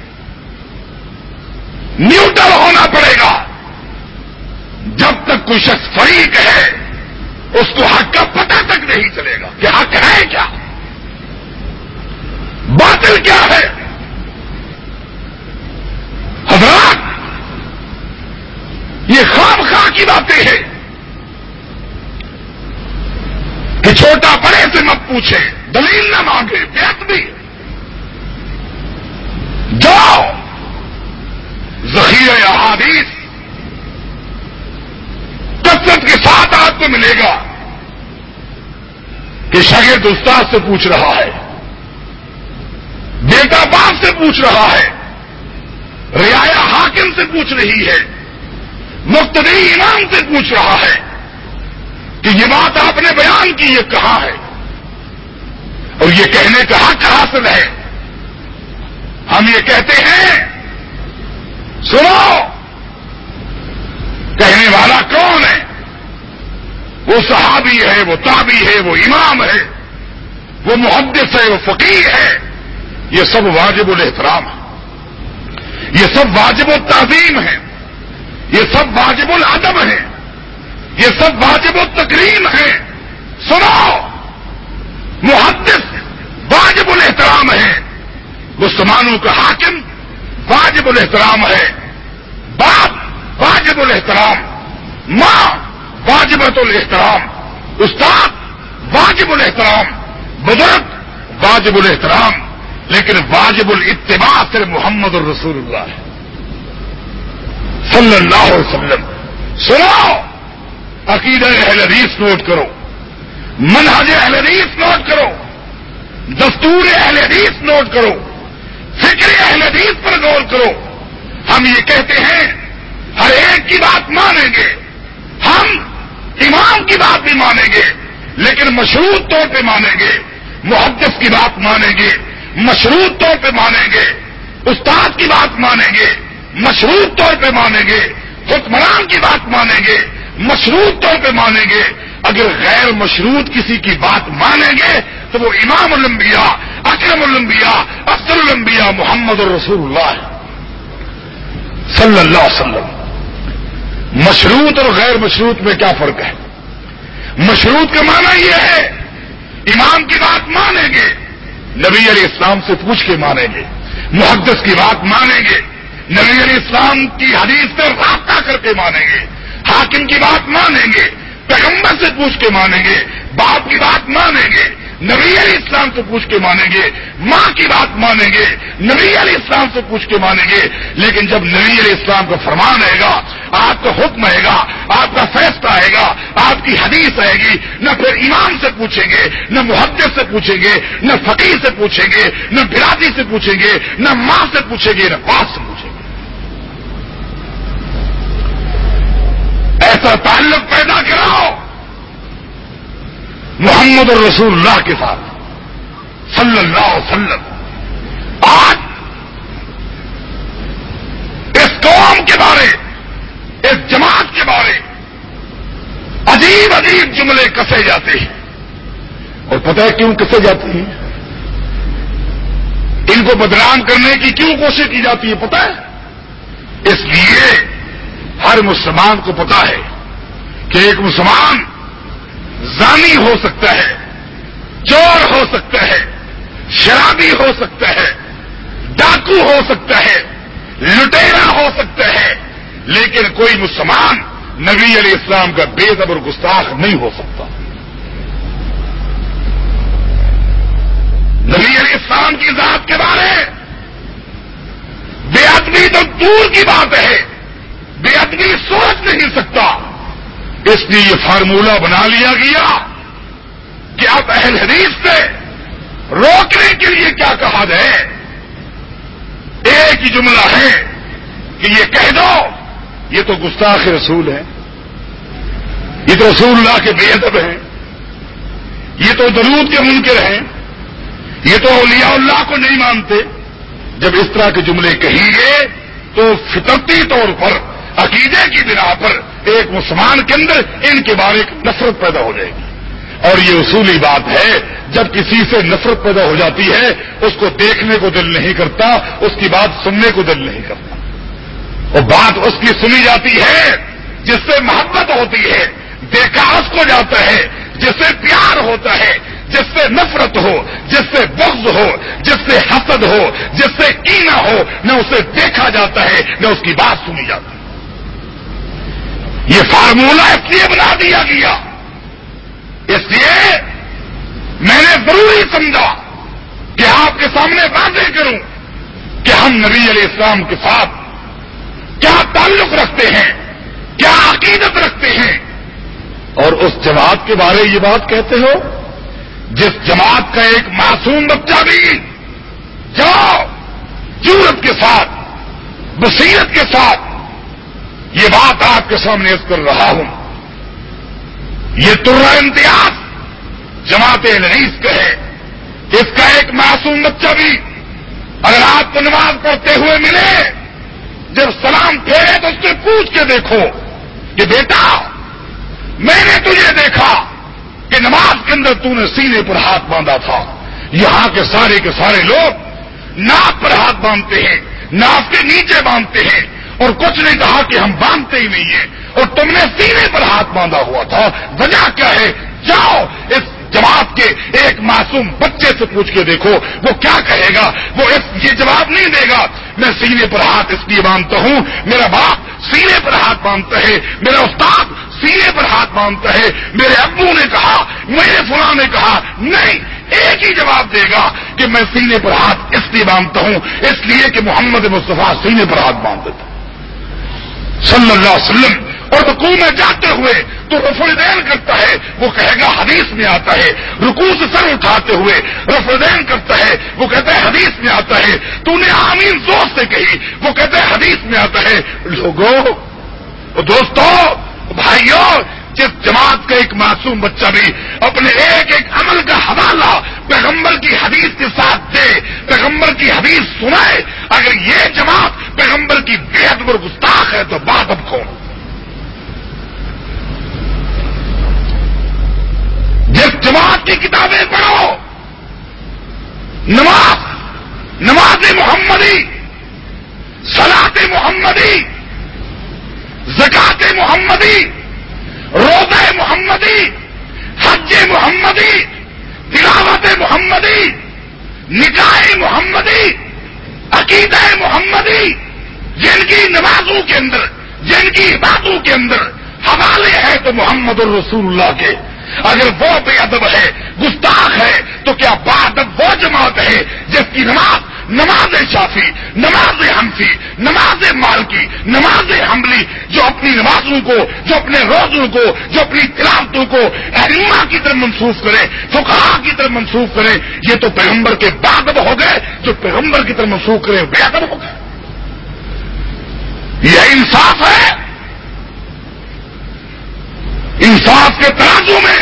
نیوٹرل ہونا پڑے گا۔ جب تک کوئی شخص فریق ہے اس کو حق کا پتہ تک نہیں چلے گا کہ حق ہے کیا، باطل کیا ہے۔ حضرات، یہ خواہ کی باتیں ہیں کہ چھوٹا بڑے سے مت پوچھے، دلیل نہ مانگے، بے ادبی۔ جاؤ ذخیرہ احادیث کثرت کے ساتھ آپ کو ملے گا کہ شاگرد استاد سے پوچھ رہا ہے، بیٹا باپ سے پوچھ رہا ہے، رعایا حاکم سے پوچھ رہی ہے، مقتدی امام سے پوچھ رہا ہے کہ یہ بات آپ نے بیان کی، یہ کہاں ہے، اور یہ کہنے کا حق حاصل ہے۔ ہم یہ کہتے ہیں سنو، کہنے والا کون ہے؟ وہ صحابی ہے، وہ تابعی ہے، وہ امام ہے، وہ محدث ہے، وہ فقیہ ہے۔ یہ سب واجب الاحترام ہے، یہ سب واجب التعظیم ہے، یہ سب واجب الادب ہے، یہ سب واجب التکریم ہے۔ سنو، محدث واجب الاحترام ہے، مسلمانوں کا حاکم واجب الاحترام ہے، باپ واجب الاحترام، ماں واجبۃ الاحترام، استاد واجب الاحترام، بزرگ واجب الاحترام، لیکن واجب الاتباع صرف محمد الرسول اللہ ہے صلی اللہ علیہ وسلم۔ سنو، عقیدہ اہل حدیث نوٹ کرو، منہج اہل حدیث نوٹ کرو، دستور اہل حدیث نوٹ کرو، فکر اہل حدیث پر غور کرو۔ ہم یہ کہتے ہیں ہر ایک کی بات مانیں گے، ہم امام کی بات بھی مانیں گے لیکن مشروط طور پہ مانیں گے، محدث کی بات مانیں گے، مشروط طور پہ مانیں گے، استاد کی بات مانیں گے، مشروط طور پہ مانیں گے، حکمران کی بات مانیں گے، مشروط طور پہ مانیں گے۔ اگر غیر مشروط کسی کی بات مانیں گے تو وہ امام الانبیاء، اکرم الانبیاء، افضل الانبیاء محمد الرسول اللہ صلی اللہ علیہ وسلم۔ مشروط اور غیر مشروط میں کیا فرق ہے؟ مشروط کا معنی یہ ہے امام کی بات مانیں گے، نبی علیہ السلام سے پوچھ کے مانیں گے، محدث کی بات مانیں گے، نبی علیہ السلام کی حدیث سے رابطہ کر کے مانیں گے، حاکم کی بات مانیں گے، پیغمبر سے پوچھ کے مانیں گے، باپ کی بات مانیں گے، نبی علیہ السلام سے پوچھ کے مانیں گے، ماں کی بات مانیں گے، نبی علیہ السلام سے پوچھ کے مانیں گے۔ لیکن جب نبی علیہ السلام کا فرمان آئے گا، آپ کا حکم آئے گا، آپ کا فیصلہ آئے گا، آپ کی حدیث آئے گی، نہ پھر امام سے پوچھیں گے، نہ محدث سے پوچھیں گے، نہ فقیہ سے پوچھیں گے، نہ برادری سے پوچھیں گے، نہ ماں سے پوچھیں گے، نہ باپ سے پوچھیں گے۔ ایسا تعلق پیدا کراؤ محمد الرسول اللہ کے ساتھ صلی اللہ علیہ وسلم۔ آج اس قوم کے بارے، اس جماعت کے بارے عجیب عجیب جملے کسے جاتے ہیں، اور پتہ ہے کیوں کسے جاتے ہیں؟ ان کو بدنام کرنے کی کیوں کوشش کی جاتی ہے پتہ ہے؟ اس لیے ہر مسلمان کو پتا ہے کہ ایک مسلمان زانی ہو سکتا ہے، چور ہو سکتا ہے، شرابی ہو سکتا ہے، ڈاکو ہو سکتا ہے، لٹیرا ہو سکتا ہے، لیکن کوئی مسلمان نبی علیہ السلام کا بے ادب اور گستاخ نہیں ہو سکتا۔ نبی علیہ السلام کی ذات کے بارے بے ادبی تو دور کی بات ہے، بے ادبی سوچ نہیں سکتا۔ اس لیے یہ فارمولہ بنا لیا گیا کہ اب اہل حدیث سے روکنے کے لیے کیا کہا جائے؟ ایک ہی جملہ ہے کہ یہ کہہ دو یہ تو گستاخ رسول ہے، یہ تو رسول اللہ کے بے ادب ہیں، یہ تو درود کے منکر ہیں، یہ تو اولیاء اللہ کو نہیں مانتے۔ جب اس طرح کے جملے کہیں گے تو فطرتی طور پر عقیدے کی بنا پر ایک مسلمان کے اندر ان کے بارے میں نفرت پیدا ہو جائے گی. اور یہ اصولی بات ہے, جب کسی سے نفرت پیدا ہو جاتی ہے اس کو دیکھنے کو دل نہیں کرتا, اس کی بات سننے کو دل نہیں کرتا. اور بات اس کی سنی جاتی ہے جس سے محبت ہوتی ہے, دیکھا اس کو جاتا ہے جس سے پیار ہوتا ہے, جس سے نفرت ہو, جس سے بغض ہو, جس سے حسد ہو, جس سے کینہ ہو, نہ اسے دیکھا جاتا ہے نہ اس کی بات سنی جاتی ہے. یہ فارمولہ اس لیے بنا دیا گیا, اس لیے میں نے ضروری سمجھا کہ آپ کے سامنے واضح کروں کہ ہم نبی علیہ السلام کے ساتھ کیا تعلق رکھتے ہیں, کیا عقیدت رکھتے ہیں. اور اس جماعت کے بارے یہ بات کہتے ہو جس جماعت کا ایک معصوم بچہ بھی جاؤ جرأت کے ساتھ, بصیرت کے ساتھ یہ بات آپ کے سامنے عرض کر رہا ہوں. یہ ترہ امتیاز جماعت الحدیث کا ہے. اس کا ایک معصوم بچہ بھی اگر آپ کو نماز پڑھتے ہوئے ملے, جب سلام پھیرے تو اس سے پوچھ کے دیکھو کہ بیٹا میں نے تجھے دیکھا کہ نماز کے اندر تو نے سینے پر ہاتھ باندھا تھا. یہاں کے سارے لوگ ناف پر ہاتھ باندھتے ہیں, ناف کے نیچے باندھتے ہیں, اور کچھ نہیں کہا کہ ہم باندھتے ہی نہیں ہیں, اور تم نے سینے پر ہاتھ باندھا ہوا تھا, وجہ کیا ہے؟ جاؤ اس جماعت کے ایک معصوم بچے سے پوچھ کے دیکھو وہ کیا کہے گا. وہ یہ جواب نہیں دے گا میں سینے پر ہاتھ اس لیے باندھتا ہوں, میرا باپ سینے پر ہاتھ باندھتا ہے, میرا استاد سینے پر ہاتھ باندھتا ہے, میرے ابو نے کہا, میرے فلاں نے کہا. نہیں, ایک ہی جواب دے گا کہ میں سینے پر ہاتھ اس لیے باندھتا ہوں اس لیے کہ محمد مصطفیٰ سینے پر ہاتھ باندھتے تھے صلی اللہ علیہ وسلم. اور رکوع میں جاتے ہوئے تو رفع الیدین کرتا ہے, وہ کہے گا حدیث میں آتا ہے. رکوع سے سر اٹھاتے ہوئے رفع الیدین کرتا ہے, وہ کہتا ہے حدیث میں آتا ہے. تو نے آمین زور سے کہی, وہ کہتا ہے حدیث میں آتا ہے. لوگوں, دوستوں, بھائیوں, جس جماعت کا ایک معصوم بچہ بھی اپنے ایک ایک عمل کا حوالہ پیغمبر کی حدیث کے ساتھ دے, پیغمبر کی حدیث سنائے, اگر یہ جماعت پیغمبر کی بے ادب اور گستاخ ہے تو بات اب کون؟ جس جماعت کی کتابیں پڑھو, نماز محمدی, صلاۃ محمدی, زکات محمدی, روزہ محمدی, حج محمدی, تلاوت محمدی, نکاح محمدی, عقیدہ محمدی, جن کی نمازوں کے اندر, جن کی عبادتوں کے اندر حوالے ہیں تو محمد الرسول اللہ کے. اگر وہ بے ادب ہے, گستاخ ہے, تو کیا باادب وہ جماعت ہے جس کی نماز شافی, نماز حنفی, نماز مالکی, نماز حنبلی, جو اپنی نمازوں کو, جو اپنے روزوں کو, جو اپنی تلاوتوں کو ائمہ کی طرف منسوخ کرے, فقہاء کی طرف منسوخ کرے, یہ تو پیغمبر کے باادب ہو گئے. جو پیغمبر کی طرف منسوخ کرے بے ادب ہو گئے. یہ انصاف ہے. انصاف کے ترازو میں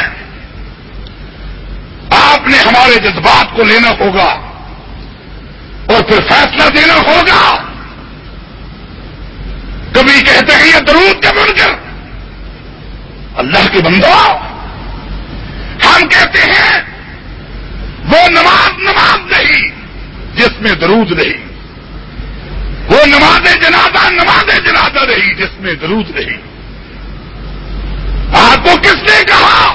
آپ نے ہمارے جذبات کو لینا ہوگا اور پھر فیصلہ دینا ہوگا. کبھی کہتے ہیں یہ درود کا منکر, اللہ کے بندو, ہم کہتے ہیں وہ نماز نہیں جس میں درود نہیں, وہ نماز جنازہ نہیں جس میں درود نہیں. آپ کو کس نے کہا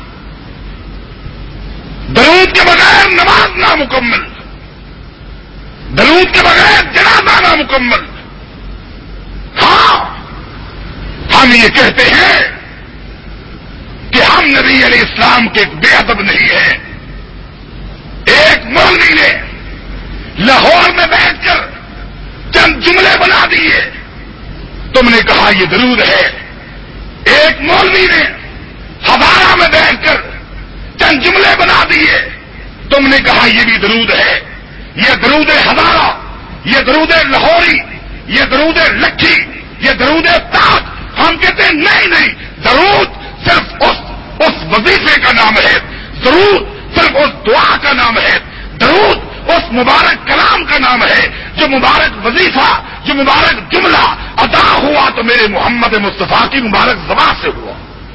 درود کے بغیر نماز نامکمل, درود کے بغیر جنازہ نامکمل؟ ہاں, ہم یہ کہتے ہیں کہ ہم نبی علیہ السلام کے بے ادب نہیں ہیں. ایک مولوی نے لاہور میں بیٹھ کر چند جملے بنا دیے, تم نے کہا یہ درود ہے. ایک مولوی نے ہزارہ میں بیٹھ کر چند جملے بنا دیے, تم نے کہا یہ بھی درود ہے. یہ درود ہزارہ, یہ درود لاہوری, یہ درود لکھی, یہ درود تاج. ہم کہتے ہیں نہیں, درود صرف اس وظیفے کا نام ہے, درود صرف اس دعا کا نام ہے, درود اس مبارک کلام کا نام ہے, جو مبارک وظیفہ, جو مبارک جملہ ادا ہوا تو میرے محمد مصطفیٰ کی مبارک زبان سے ہوا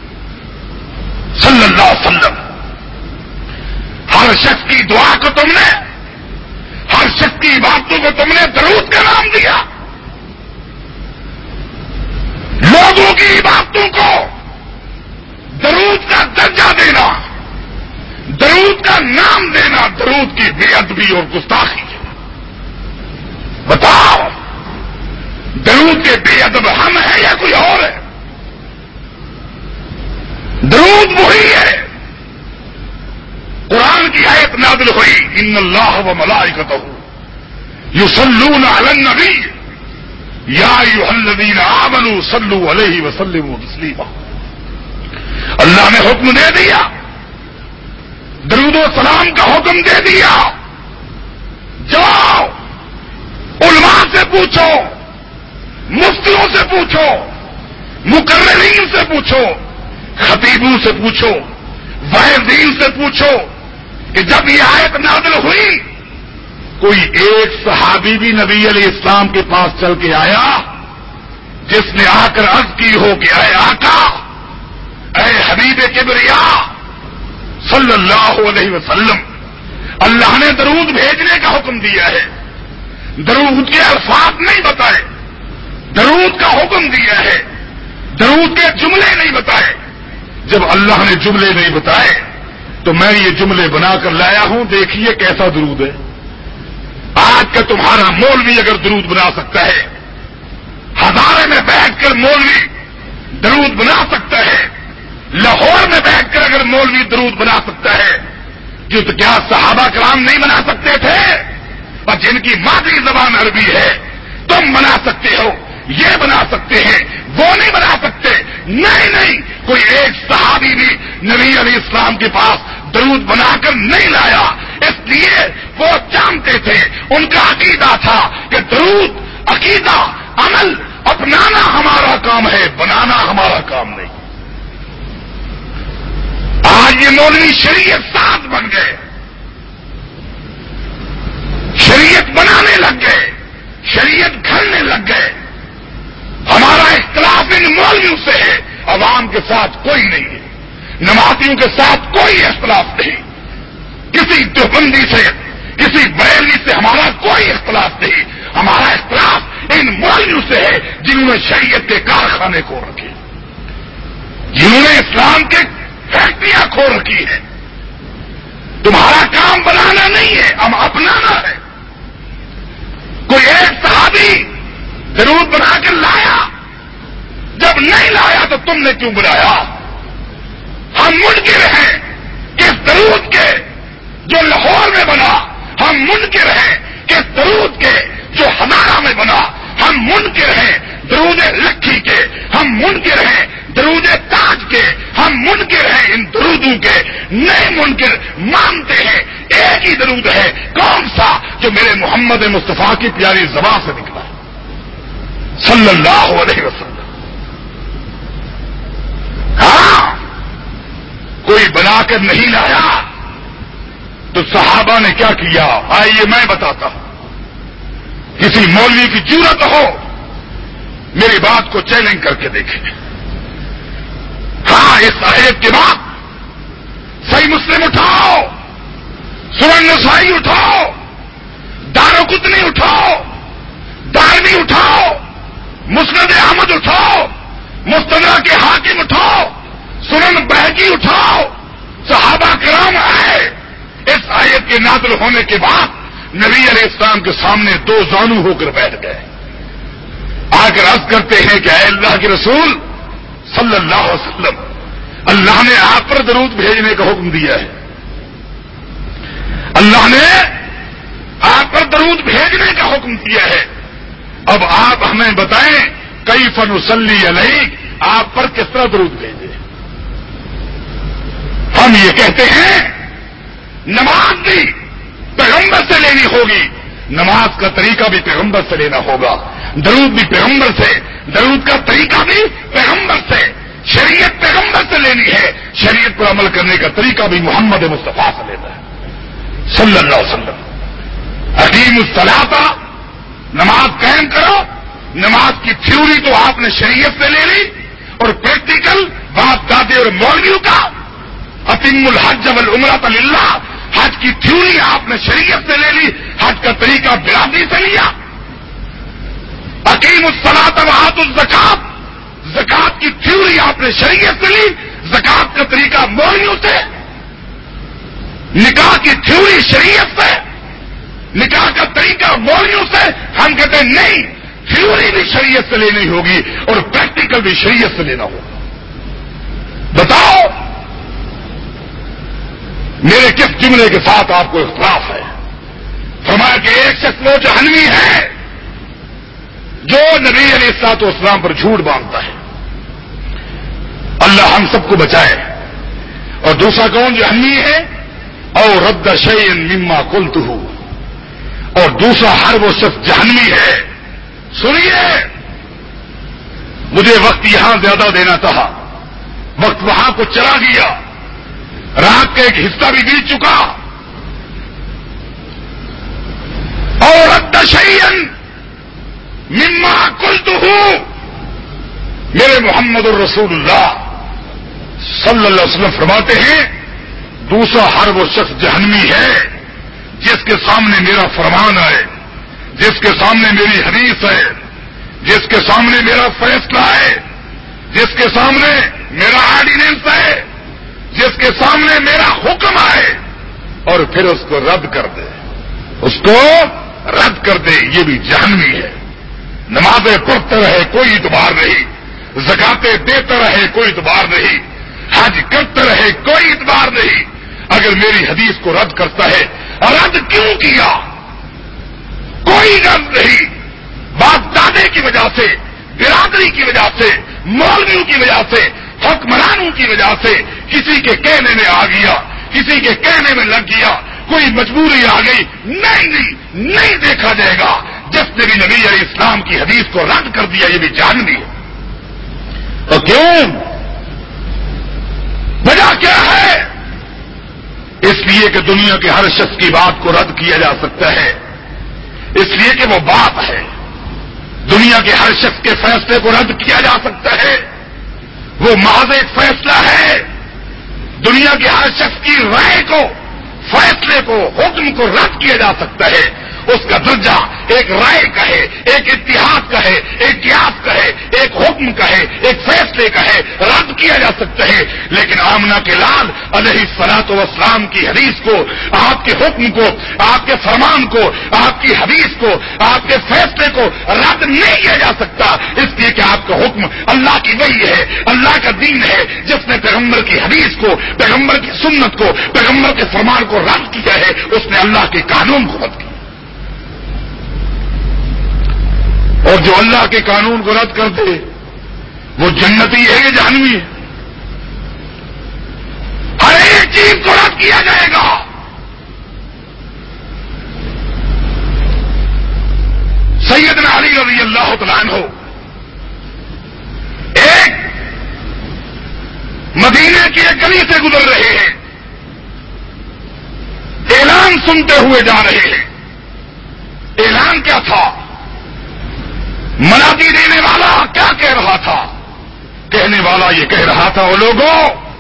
صلی اللہ علیہ وسلم. ہر شخص کی دعا کو تم نے، ہر شخص کی عبادتوں کو تم نے درود کا نام دیا. لوگوں کی عبادتوں کو درود کا درجہ دینا، درود کا نام دینا، درود کی بے ادبی اور گستاخی ہے. بتاؤ درود کے بے ادب ہم ہیں یا کوئی اور ہے؟ درود وہی ہے. قرآن کی آیت نازل ہوئی ان اللہ و ملائکتہ یصلون علی النبی یا ایھا الذین آمنوا صلوا علیہ وسلموا تسلیما. اللہ نے حکم دے دیا، درود و سلام کا حکم دے دیا. جاؤ علماء سے پوچھو، مفتیوں سے پوچھو، مقررین سے پوچھو، خطیبوں سے پوچھو، واعظین سے پوچھو کہ جب یہ آیت نازل ہوئی کوئی ایک صحابی بھی نبی علیہ السلام کے پاس چل کے آیا جس نے آ کر عرض کی ہو کہ اے آقا، اے حبیب کبریا صلی اللہ علیہ وسلم، اللہ نے درود بھیجنے کا حکم دیا ہے، درود کے الفاظ نہیں بتائے، درود کا حکم دیا ہے، درود کے جملے نہیں بتائے. جب اللہ نے جملے نہیں بتائے تو میں یہ جملے بنا کر لایا ہوں، دیکھیے کیسا درود ہے. آج کا تمہارا مولوی اگر درود بنا سکتا ہے، ہزارے میں بیٹھ کر مولوی درود بنا سکتا ہے، لاہور میں بیٹھ کر اگر مولوی درود بنا سکتا ہے، تو کیا صحابہ کرام نہیں بنا سکتے تھے؟ اور جن کی مادری زبان عربی ہے تم بنا سکتے ہو، یہ بنا سکتے ہیں، وہ نہیں بنا سکتے. نہیں، کوئی ایک صحابی بھی نبی علیہ السلام کے پاس درود بنا کر نہیں لایا. اس لیے وہ جانتے تھے، ان کا عقیدہ تھا کہ درود عقیدہ عمل اپنانا ہمارا کام ہے، بنانا ہمارا کام نہیں. آج یہ مولوی شریعت ساز بن گئے، شریعت بنانے لگ گئے، شریعت گھڑنے لگ گئے. ہمارا اختلاف ان مولویوں سے ہے، عوام کے ساتھ کوئی نہیں ہے، نمازیوں کے ساتھ کوئی اختلاف نہیں، کسی دیوبندی سے، کسی بریلوی سے ہمارا کوئی اختلاف نہیں. ہمارا اختلاف ان مولویوں سے ہے جنہوں نے شریعت کے کارخانے کھول رکھے، جنہوں نے اسلام کے فیکٹریاں کھول رکھی ہیں. تمہارا کام بنانا نہیں ہے، ہم اپنانا ہے. کوئی ایک صحابی درود بنا کر لایا، جب نہیں لایا تو تم نے کیوں بلایا؟ ہم منکر ہیں کہ اس درود کے جو لاہور میں بنا، ہم منکر ہیں کہ اس درود کے جو ہمارا میں بنا، ہم منکر ہیں درود لکھی کے، ہم منکر ہیں درود تاج کے، ہم منکر ہیں ان درودوں کے. نہیں منکر، مانتے ہیں ایک ہی درود ہے. کون سا؟ جو میرے محمد مصطفیٰ کی پیاری زبان سے نکلا صلی اللہ علیہ وسلم. ہاں کوئی بنا کر نہیں لایا تو صحابہ نے کیا کیا؟ آئیے میں بتاتا ہوں. کسی مولوی کی جرأت ہو میری بات کو چیلنج کر کے دیکھیں. ہاں اس آیت کے بعد صحیح مسلم اٹھاؤ، سنن نسائی اٹھاؤ، دارقطنی اٹھاؤ، دارمی اٹھاؤ، مسند احمد اٹھاؤ، مستدرک کے حاکم اٹھاؤ، سنن بہقی اٹھاؤ. صحابہ کرام آئے، اس آیت کے نازل ہونے کے بعد نبی علیہ السلام کے سامنے دو زانو ہو کر بیٹھ گئے، آ کر عرض کرتے ہیں کہ اے اللہ کے رسول صلی اللہ علیہ وسلم، اللہ نے آپ پر درود بھیجنے کا حکم دیا ہے، اللہ نے آپ پر درود بھیجنے کا حکم دیا ہے. اب آپ ہمیں بتائیں کیف نصلی علیک، آپ پر کس طرح درود بھیجے؟ ہم یہ کہتے ہیں نماز بھی پیغمبر سے لینی ہوگی، نماز کا طریقہ بھی پیغمبر سے لینا ہوگا، درود بھی پیغمبر سے، درود کا طریقہ بھی پیغمبر سے، شریعت پیغمبر سے لینی ہے، شریعت پر عمل کرنے کا طریقہ بھی محمد مصطفیٰ سے لینا ہے صلی اللہ علیہ وسلم. اقیموا الصلاۃ، نماز قائم کرو، نماز کی تھیوری تو آپ نے شریعت سے لے لی اور پریکٹیکل باپ دادے اور مولویوں کا اتم الحج والعمرۃ للہ، حج کی تھیوری آپ نے شریعت سے لے لی، حج کا طریقہ برادری سے لیا۔ اقیم الصلاۃ وآتوا الزکوٰۃ، زکات کی تھیوری آپ نے شریعت سے لی، زکات کا طریقہ مولویوں سے، نکاح کی تھیوری شریعت سے، نکاح کا طریقہ مولویوں سے۔ ہم کہتے ہیں نہیں، تھیوری بھی شریعت سے لینی ہوگی اور پریکٹیکل بھی شریعت سے لینا ہوگا۔ بتاؤ میرے کس جملے کے ساتھ آپ کو اختلاف ہے؟ فرمایا کہ ایک شخص وہ جہنمی ہے جو نبی علیہ الصلوۃ والسلام پر جھوٹ باندھتا ہے، اللہ ہم سب کو بچائے۔ اور دوسرا کون جہنمی ہے؟ اور رد شیئا مما قلتہ، اور دوسرا ہر وہ شخص جہنمی ہے۔ سنیے، مجھے وقت یہاں زیادہ دینا تھا، وقت وہاں کو چلا گیا، رات کا ایک حصہ بھی بیت چکا۔ اور رد شیئا مما قلتہ، میرے محمد الرسول اللہ صلی اللہ علیہ وسلم فرماتے ہیں دوسرا ہر وہ شخص جہنمی ہے جس کے سامنے میرا فرمان ہے، جس کے سامنے میری حدیث ہے، جس کے سامنے میرا فیصلہ ہے، جس کے سامنے میرا آرڈیننس ہے، جس کے سامنے میرا حکم ہے، اور پھر اس کو رد کر دے، اس کو رد کر دے، یہ بھی جہنمی ہے۔ نمازیں پڑھتا رہے کوئی اعتبار نہیں، زکاتیں دیتا رہے کوئی اعتبار نہیں، حج کرتا رہے کوئی اعتبار نہیں، اگر میری حدیث کو رد کرتا ہے، رد کیوں کیا؟ کوئی رد نہیں، باپ دادے کی وجہ سے، برادری کی وجہ سے، مولویوں کی وجہ سے، حکمرانوں کی وجہ سے، کسی کے کہنے میں آ گیا، کسی کے کہنے میں لگ گیا، کوئی مجبوری آ گئی، نہیں دیکھا جائے گا۔ جس نے بھی نبی علیہ السلام کی حدیث کو رد کر دیا یہ بھی جہنمی ہے۔ تو کیوں؟ وجہ کیا ہے؟ اس لیے کہ دنیا کے ہر شخص کی بات کو رد کیا جا سکتا ہے، اس لیے کہ وہ بات ہے۔ دنیا کے ہر شخص کے فیصلے کو رد کیا جا سکتا ہے، وہ محض ایک فیصلہ ہے۔ دنیا کے ہر شخص کی رائے کو، فیصلے کو، حکم کو رد کیا جا سکتا ہے، اس کا درجہ ایک رائے کا ہے، ایک اتحاد کا ہے، ایک قیاس کا ہے، ایک حکم کا ہے، ایک فیصلے کا ہے، رد کیا جا سکتا ہے۔ لیکن آمنہ کے لال علیہ الصلوۃ والسلام کی حدیث کو، آپ کے حکم کو، آپ کے فرمان کو، آپ کی حدیث کو، آپ کے فیصلے کو رد نہیں کیا جا سکتا، اس لیے کہ آپ کا حکم اللہ کی وحی ہے، اللہ کا دین ہے۔ جس نے پیغمبر کی حدیث کو، پیغمبر کی سنت کو، پیغمبر کے فرمان کو رد کیا ہے اس نے اللہ کے قانون کو رد کیا، اور جو اللہ کے قانون کو رد کر دے وہ جنتی ہے یا جہنمی ہے؟ ہر ایک چیز کو رد کیا جائے گا۔ سیدنا علی رضی اللہ تعالیٰ عنہ ایک مدینے کی ایک گلی سے گزر رہے ہیں، اعلان سنتے ہوئے جا رہے ہیں۔ اعلان کیا تھا؟ منادی دینے والا کیا کہہ رہا تھا؟ کہنے والا یہ کہہ رہا تھا، وہ لوگوں،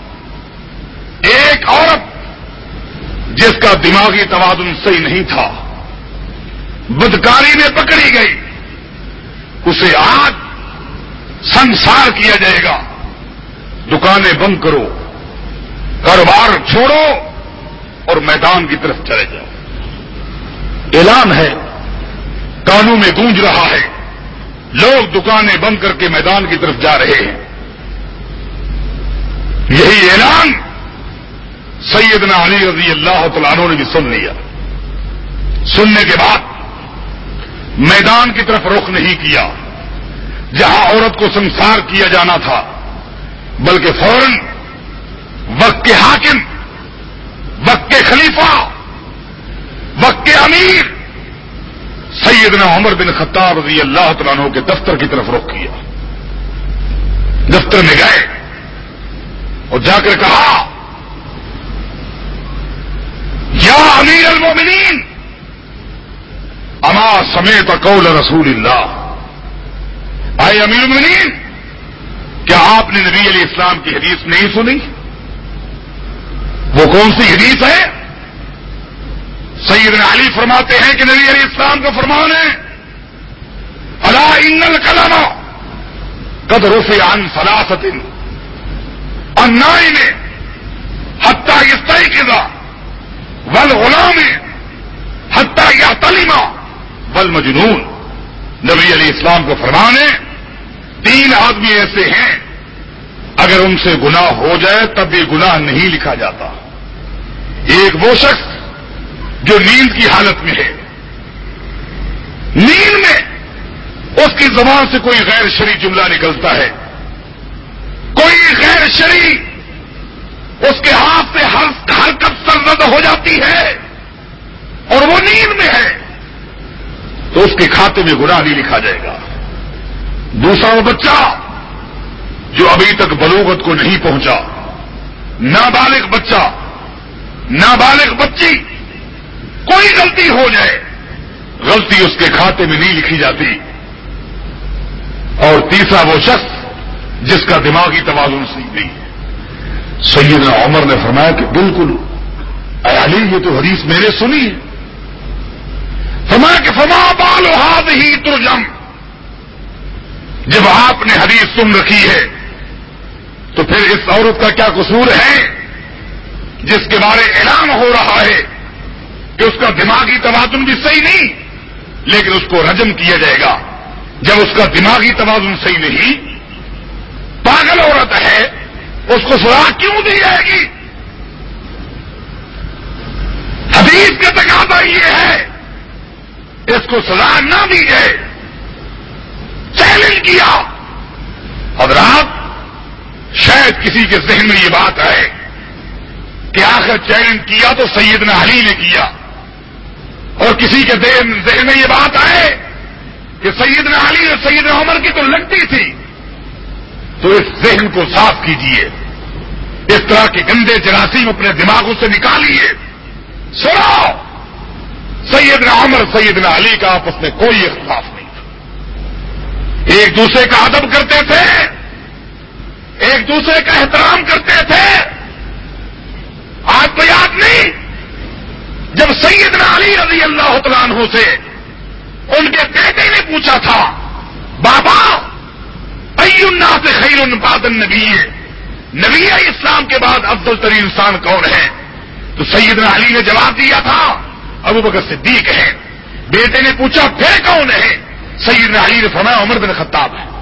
ایک عورت جس کا دماغی توازن صحیح نہیں تھا، بدکاری میں پکڑی گئی، اسے آج سنسار کیا جائے گا، دکانیں بند کرو، کاروبار چھوڑو اور میدان کی طرف چلے جاؤ۔ اعلان ہے، کانوں میں گونج رہا ہے، لوگ دکانیں بند کر کے میدان کی طرف جا رہے ہیں۔ یہی اعلان سیدنا علی رضی اللہ تعالیٰ عنہ نے بھی سن لیا۔ سننے کے بعد میدان کی طرف رخ نہیں کیا جہاں عورت کو سنسار کیا جانا تھا، بلکہ فوراً وقت کے حاکم، وقت کے خلیفہ، وقت کے امیر سیدنا عمر بن خطاب رضی اللہ تعالیٰ عنہ کے دفتر کی طرف رخ کیا۔ دفتر میں گئے اور جا کر کہا، یا امیر المومنین اما سمیت قول رسول اللہ، آئے امیر المومنین، کیا آپ نے نبی علیہ السلام کی حدیث نہیں سنی؟ وہ کون سی حدیث ہے؟ سیدنا علی فرماتے ہیں کہ نبی علیہ السلام کا فرمان ہے، الا ان القلم قد رفع عن ثلاثۃ النائم حتى يستيقظ والغلام حتى يحتلم والمجنون۔ نبی علیہ السلام کا فرمان ہے، 3 آدمی ایسے ہیں اگر ان سے گناہ ہو جائے تب یہ گناہ نہیں لکھا جاتا۔ ایک وہ شخص جو نیند کی حالت میں ہے، نیند میں اس کی زبان سے کوئی غیر شرعی جملہ نکلتا ہے، کوئی غیر شرعی اس کے ہاتھ سے حرکت سرزد ہو جاتی ہے اور وہ نیند میں ہے، تو اس کے کھاتے میں گناہ نہیں لکھا جائے گا۔ دوسرا وہ بچہ جو ابھی تک بلوغت کو نہیں پہنچا، نابالغ بچہ، نابالغ بچی، کوئی غلطی ہو جائے، غلطی اس کے کھاتے میں نہیں لکھی جاتی۔ اور تیسرا وہ شخص جس کا دماغی توازن صحیح نہیں ہے۔ سیدنا عمر نے فرمایا کہ بالکل اے علی، یہ تو حدیث میں نے سنی ہے۔ فرمایا کہ فما بال هذه ترجم، جب آپ نے حدیث سن رکھی ہے تو پھر اس عورت کا کیا قصور ہے جس کے بارے اعلان ہو رہا ہے کہ اس کا دماغی توازن بھی صحیح نہیں، لیکن اس کو رجم کیا جائے گا۔ جب اس کا دماغی توازن صحیح نہیں، پاگل عورت ہے، اس کو سزا کیوں دی جائے گی؟ حدیث کا تقاضا یہ ہے اس کو سزا نہ دی جائے۔ چیلنج کیا۔ حضرات، شاید کسی کے ذہن میں یہ بات آئے کہ آخر چیلنج کیا تو سیدنا علی نے کیا، اور کسی کے ذہن میں یہ بات آئے کہ سیدنا علی اور سیدنا عمر کی تو لگتی تھی، تو اس ذہن کو صاف کیجیے، اس طرح کے گندے جراثیم اپنے دماغوں سے نکالیے۔ سنو، سیدنا عمر سیدنا علی کا آپس میں کوئی اختلاف نہیں تھا، ایک دوسرے کا ادب کرتے تھے، ایک دوسرے کا احترام کرتے تھے۔ آپ کو یاد نہیں جب سیدنا علی رضی اللہ تعالیٰ عنہ سے ان کے بیٹے نے پوچھا تھا، بابا ای الناس خیر بعد النبی، نبی اسلام کے بعد افضل ترین انسان کون ہے؟ تو سیدنا علی نے جواب دیا تھا ابو بکر صدیق ہے۔ بیٹے نے پوچھا پھر کون ہے؟ سیدنا علی نے فرمایا عمر بن خطاب ہے۔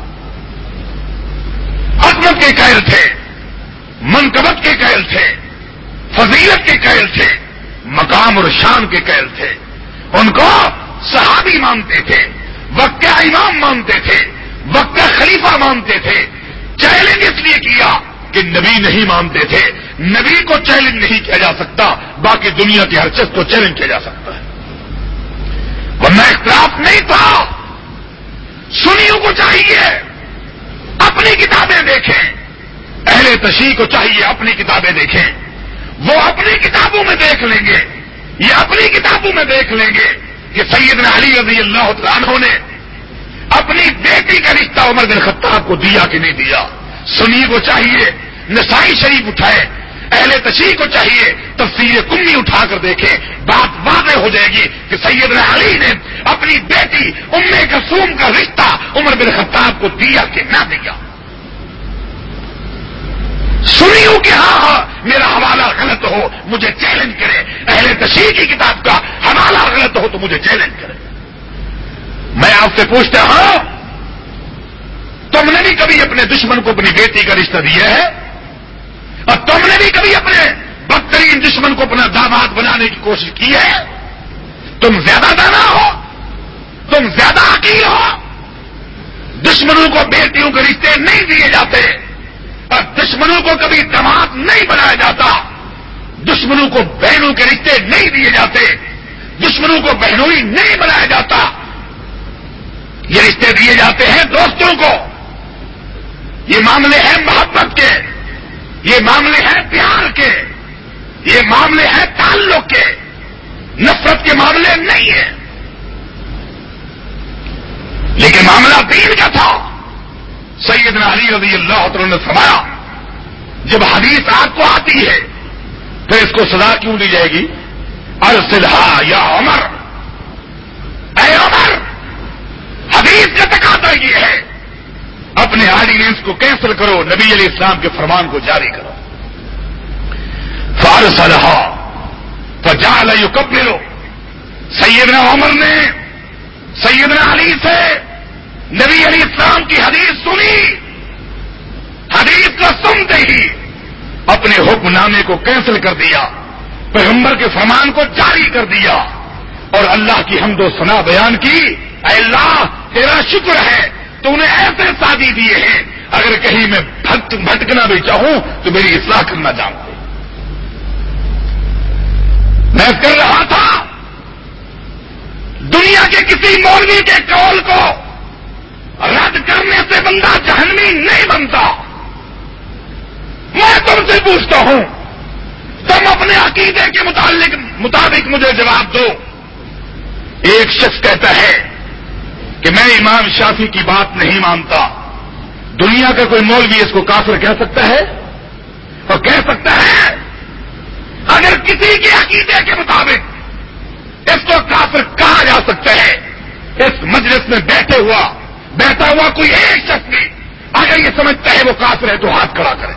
عظمت کے قائل تھے، منقبت کے قائل تھے، فضیلت کے قائل تھے، مقام اور شان کے قائل تھے۔ ان کو صحابی مانتے تھے، وقت کا امام مانتے تھے، وقت کا خلیفہ مانتے تھے۔ چیلنج اس لیے کیا کہ نبی نہیں مانتے تھے۔ نبی کو چیلنج نہیں کیا جا سکتا، باقی دنیا کی ہر چیز کو چیلنج کیا جا سکتا ہے، ورنہ اختلاف نہیں تھا۔ سنیوں کو چاہیے اپنی کتابیں دیکھیں، اہل تشیع کو چاہیے اپنی کتابیں دیکھیں، وہ اپنی کتابوں میں دیکھ لیں گے، یہ اپنی کتابوں میں دیکھ لیں گے کہ سیدنا علی رضی اللہ تعالیٰ عنہ نے اپنی بیٹی کا رشتہ عمر بن خطاب کو دیا کہ نہیں دیا۔ سنی کو چاہیے نسائی شریف اٹھائے، اہل تشیع کو چاہیے تفسیر کمی اٹھا کر دیکھیں، بات واضح ہو جائے گی کہ سیدنا علی نے اپنی بیٹی ام کلثوم کا رشتہ عمر بن خطاب کو دیا کہ نہ دیا۔ سنیوں کہ ہاں میرا حوالہ غلط ہو مجھے چیلنج کرے، اہل تشیع کی کتاب کا حوالہ غلط ہو تو مجھے چیلنج کرے۔ میں آپ سے پوچھتا ہوں، تم نے بھی کبھی اپنے دشمن کو اپنی بیٹی کا رشتہ دیا ہے؟ اور تم نے بھی کبھی اپنے بدترین دشمن کو اپنا داماد بنانے کی کوشش کی ہے؟ تم زیادہ دانا ہو، تم زیادہ عقیل ہو۔ دشمنوں کو بیٹیوں کے رشتے نہیں دیے جاتے، اور دشمنوں کو کبھی داماد نہیں بنایا جاتا، دشمنوں کو بہنوں کے رشتے نہیں دیے جاتے، دشمنوں کو بہنوئی نہیں بنایا جاتا۔ یہ رشتے دیے جاتے ہیں دوستوں کو۔ یہ معاملے ہیں محبت کے، یہ معاملے ہیں پیار کے، یہ معاملے ہیں تعلق کے، نفرت کے معاملے نہیں ہیں۔ لیکن معاملہ دین کا تھا، سیدنا علی رضی اللہ عنہ نے فرمایا جب حدیث آپ کو آتی ہے پھر اس کو سزا کیوں دی جائے گی؟ ارسلھا یا عمر، اے عمر، حدیث کا تقاضا یہ ہے اپنے آرڈیننس کو کینسل کرو، نبی علیہ السلام کے فرمان کو جاری کرو۔ فارسلھا فجعل یکبر، سیدنا عمر نے سیدنا علی سے نبی علیہ السلام کی حدیث سنی، حدیث کو سنتے ہی اپنے حکم نامے کو کینسل کر دیا، پیغمبر کے فرمان کو جاری کر دیا اور اللہ کی حمد و ثنا بیان کی۔ اے اللہ تیرا شکر ہے تو نے ایسے شادی دیے ہیں، اگر کہیں میں بھٹکنا بھی چاہوں تو میری اصلاح کرنا جانتے۔ میں کر رہا تھا دنیا کے کسی مولوی کے قول کو رد کرنے سے بندہ جہنمی نہیں بنتا۔ میں تم سے پوچھتا ہوں، تم اپنے عقیدے کے مطابق مجھے جواب دو۔ ایک شخص کہتا ہے کہ میں امام شافعی کی بات نہیں مانتا، دنیا کا کوئی مولوی اس کو کافر کہہ سکتا ہے؟ اور کہہ سکتا ہے اگر کسی کے عقیدے کے مطابق اس کو کافر کہا جا سکتا ہے، اس مجلس میں بیٹھا ہوا کوئی ایک شخص بھی اگر یہ سمجھتا ہے وہ کافر ہے تو ہاتھ کھڑا کرے۔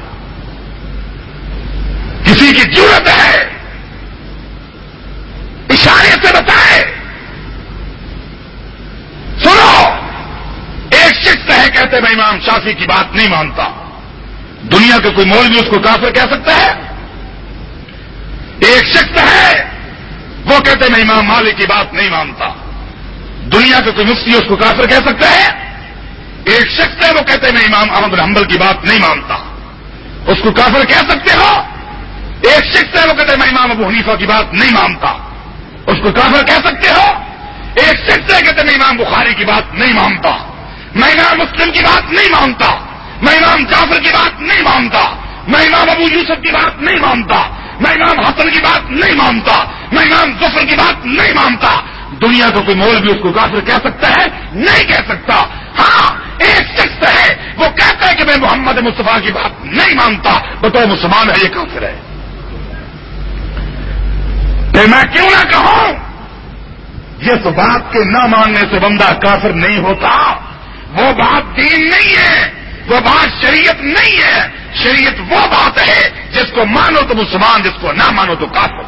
کسی کی ضرورت ہے اشارے سے بتائے۔ سنو، ایک شخص ہے کہتے میں امام شافعی کی بات نہیں مانتا، دنیا کا کوئی مولوی اس کو کافر کہہ سکتا ہے؟ ایک شخص ہے وہ کہتے میں امام مالک کی بات نہیں مانتا، دنیا کا کوئی مفتی اس کو کافر کہہ سکتا ہے؟ ایک شخص ہے وہ کہتے ہیں میں امام احمد بن حنبل کی بات نہیں مانتا، اس کو کافر کہہ سکتے ہو؟ ایک شخص ہے وہ کہتے ہیں میں امام ابو حنیفہ کی بات نہیں مانتا، اس کو کافر کہہ سکتے ہو؟ ایک شخص ہے کہتے ہیں میں امام بخاری کی بات نہیں مانتا، میں امام مسلم کی بات نہیں مانتا، میں امام جعفر کی بات نہیں مانتا، میں امام ابو یوسف کی بات نہیں مانتا، میں امام حسن کی بات نہیں مانتا، میں امام ظفر کی بات نہیں مانتا، دنیا کا کوئی مولوی اس کو کافر کہہ سکتا ہے؟ نہیں کہہ سکتا۔ ہاں ایک شخص ہے وہ کہتا ہے کہ میں محمد مصطفیٰ کی بات نہیں مانتا، بتاؤ مسلمان ہے یہ کافر ہے؟ کہ میں کیوں نہ کہوں جس بات کے نہ ماننے سے بندہ کافر نہیں ہوتا وہ بات دین نہیں ہے، وہ بات شریعت نہیں ہے۔ شریعت وہ بات ہے جس کو مانو تو مسلمان، جس کو نہ مانو تو کافر۔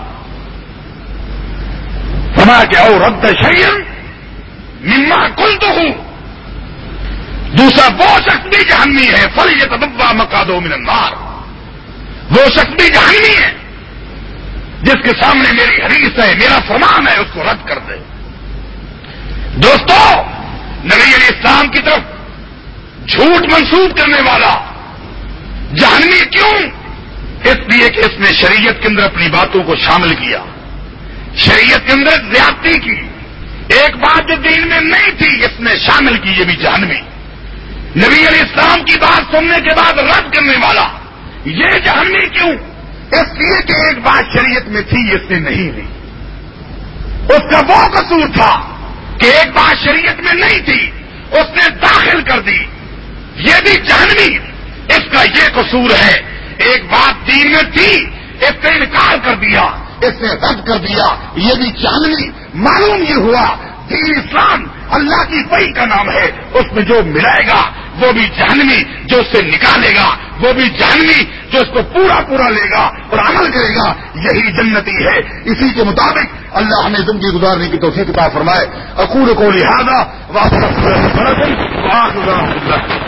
فرمایا کہ او رد شیء مما قلتہ، دوسرا وہ شخص بھی جہنمی ہے، فلیتبوأ مقعدہ من النار، وہ شخص بھی جہنمی ہے جس کے سامنے میری حدیث ہے، میرا فرمان ہے، اس کو رد کر دے۔ دوستو، نبی علیہ السلام کی طرف جھوٹ منسوب کرنے والا جہنمی کیوں؟ اس لیے کہ اس نے شریعت کے اندر اپنی باتوں کو شامل کیا، شریعت کے اندر زیادتی کی، ایک بات جو دین میں نہیں تھی اس نے شامل کی، یہ بھی جہنمی۔ نبی علیہ السلام کی بات سننے کے بعد رد کرنے والا یہ جہنمی کیوں؟ اس لیے کہ ایک بات شریعت میں تھی اس نے نہیں لی، اس کا وہ قصور تھا کہ ایک بات شریعت میں نہیں تھی اس نے داخل کر دی، یہ بھی جہنمی۔ اس کا یہ قصور ہے ایک بات دین میں تھی اس نے انکار کر دیا، اس نے رد کر دیا، یہ بھی جہنمی۔ معلوم یہ ہوا دین اسلام اللہ کی وحی کا نام ہے، اس میں جو ملائے گا وہ بھی جہنمی، جو اس سے نکالے گا وہ بھی جہنمی، جو اس کو پورا لے گا اور عمل کرے گا یہی جنتی ہے۔ اسی کے مطابق اللہ ہمیں زندگی گزارنے کی توفیق عطا فرمائے۔ اقول قولی ھذا واستغفر لكم ولكم وآخر دعوانا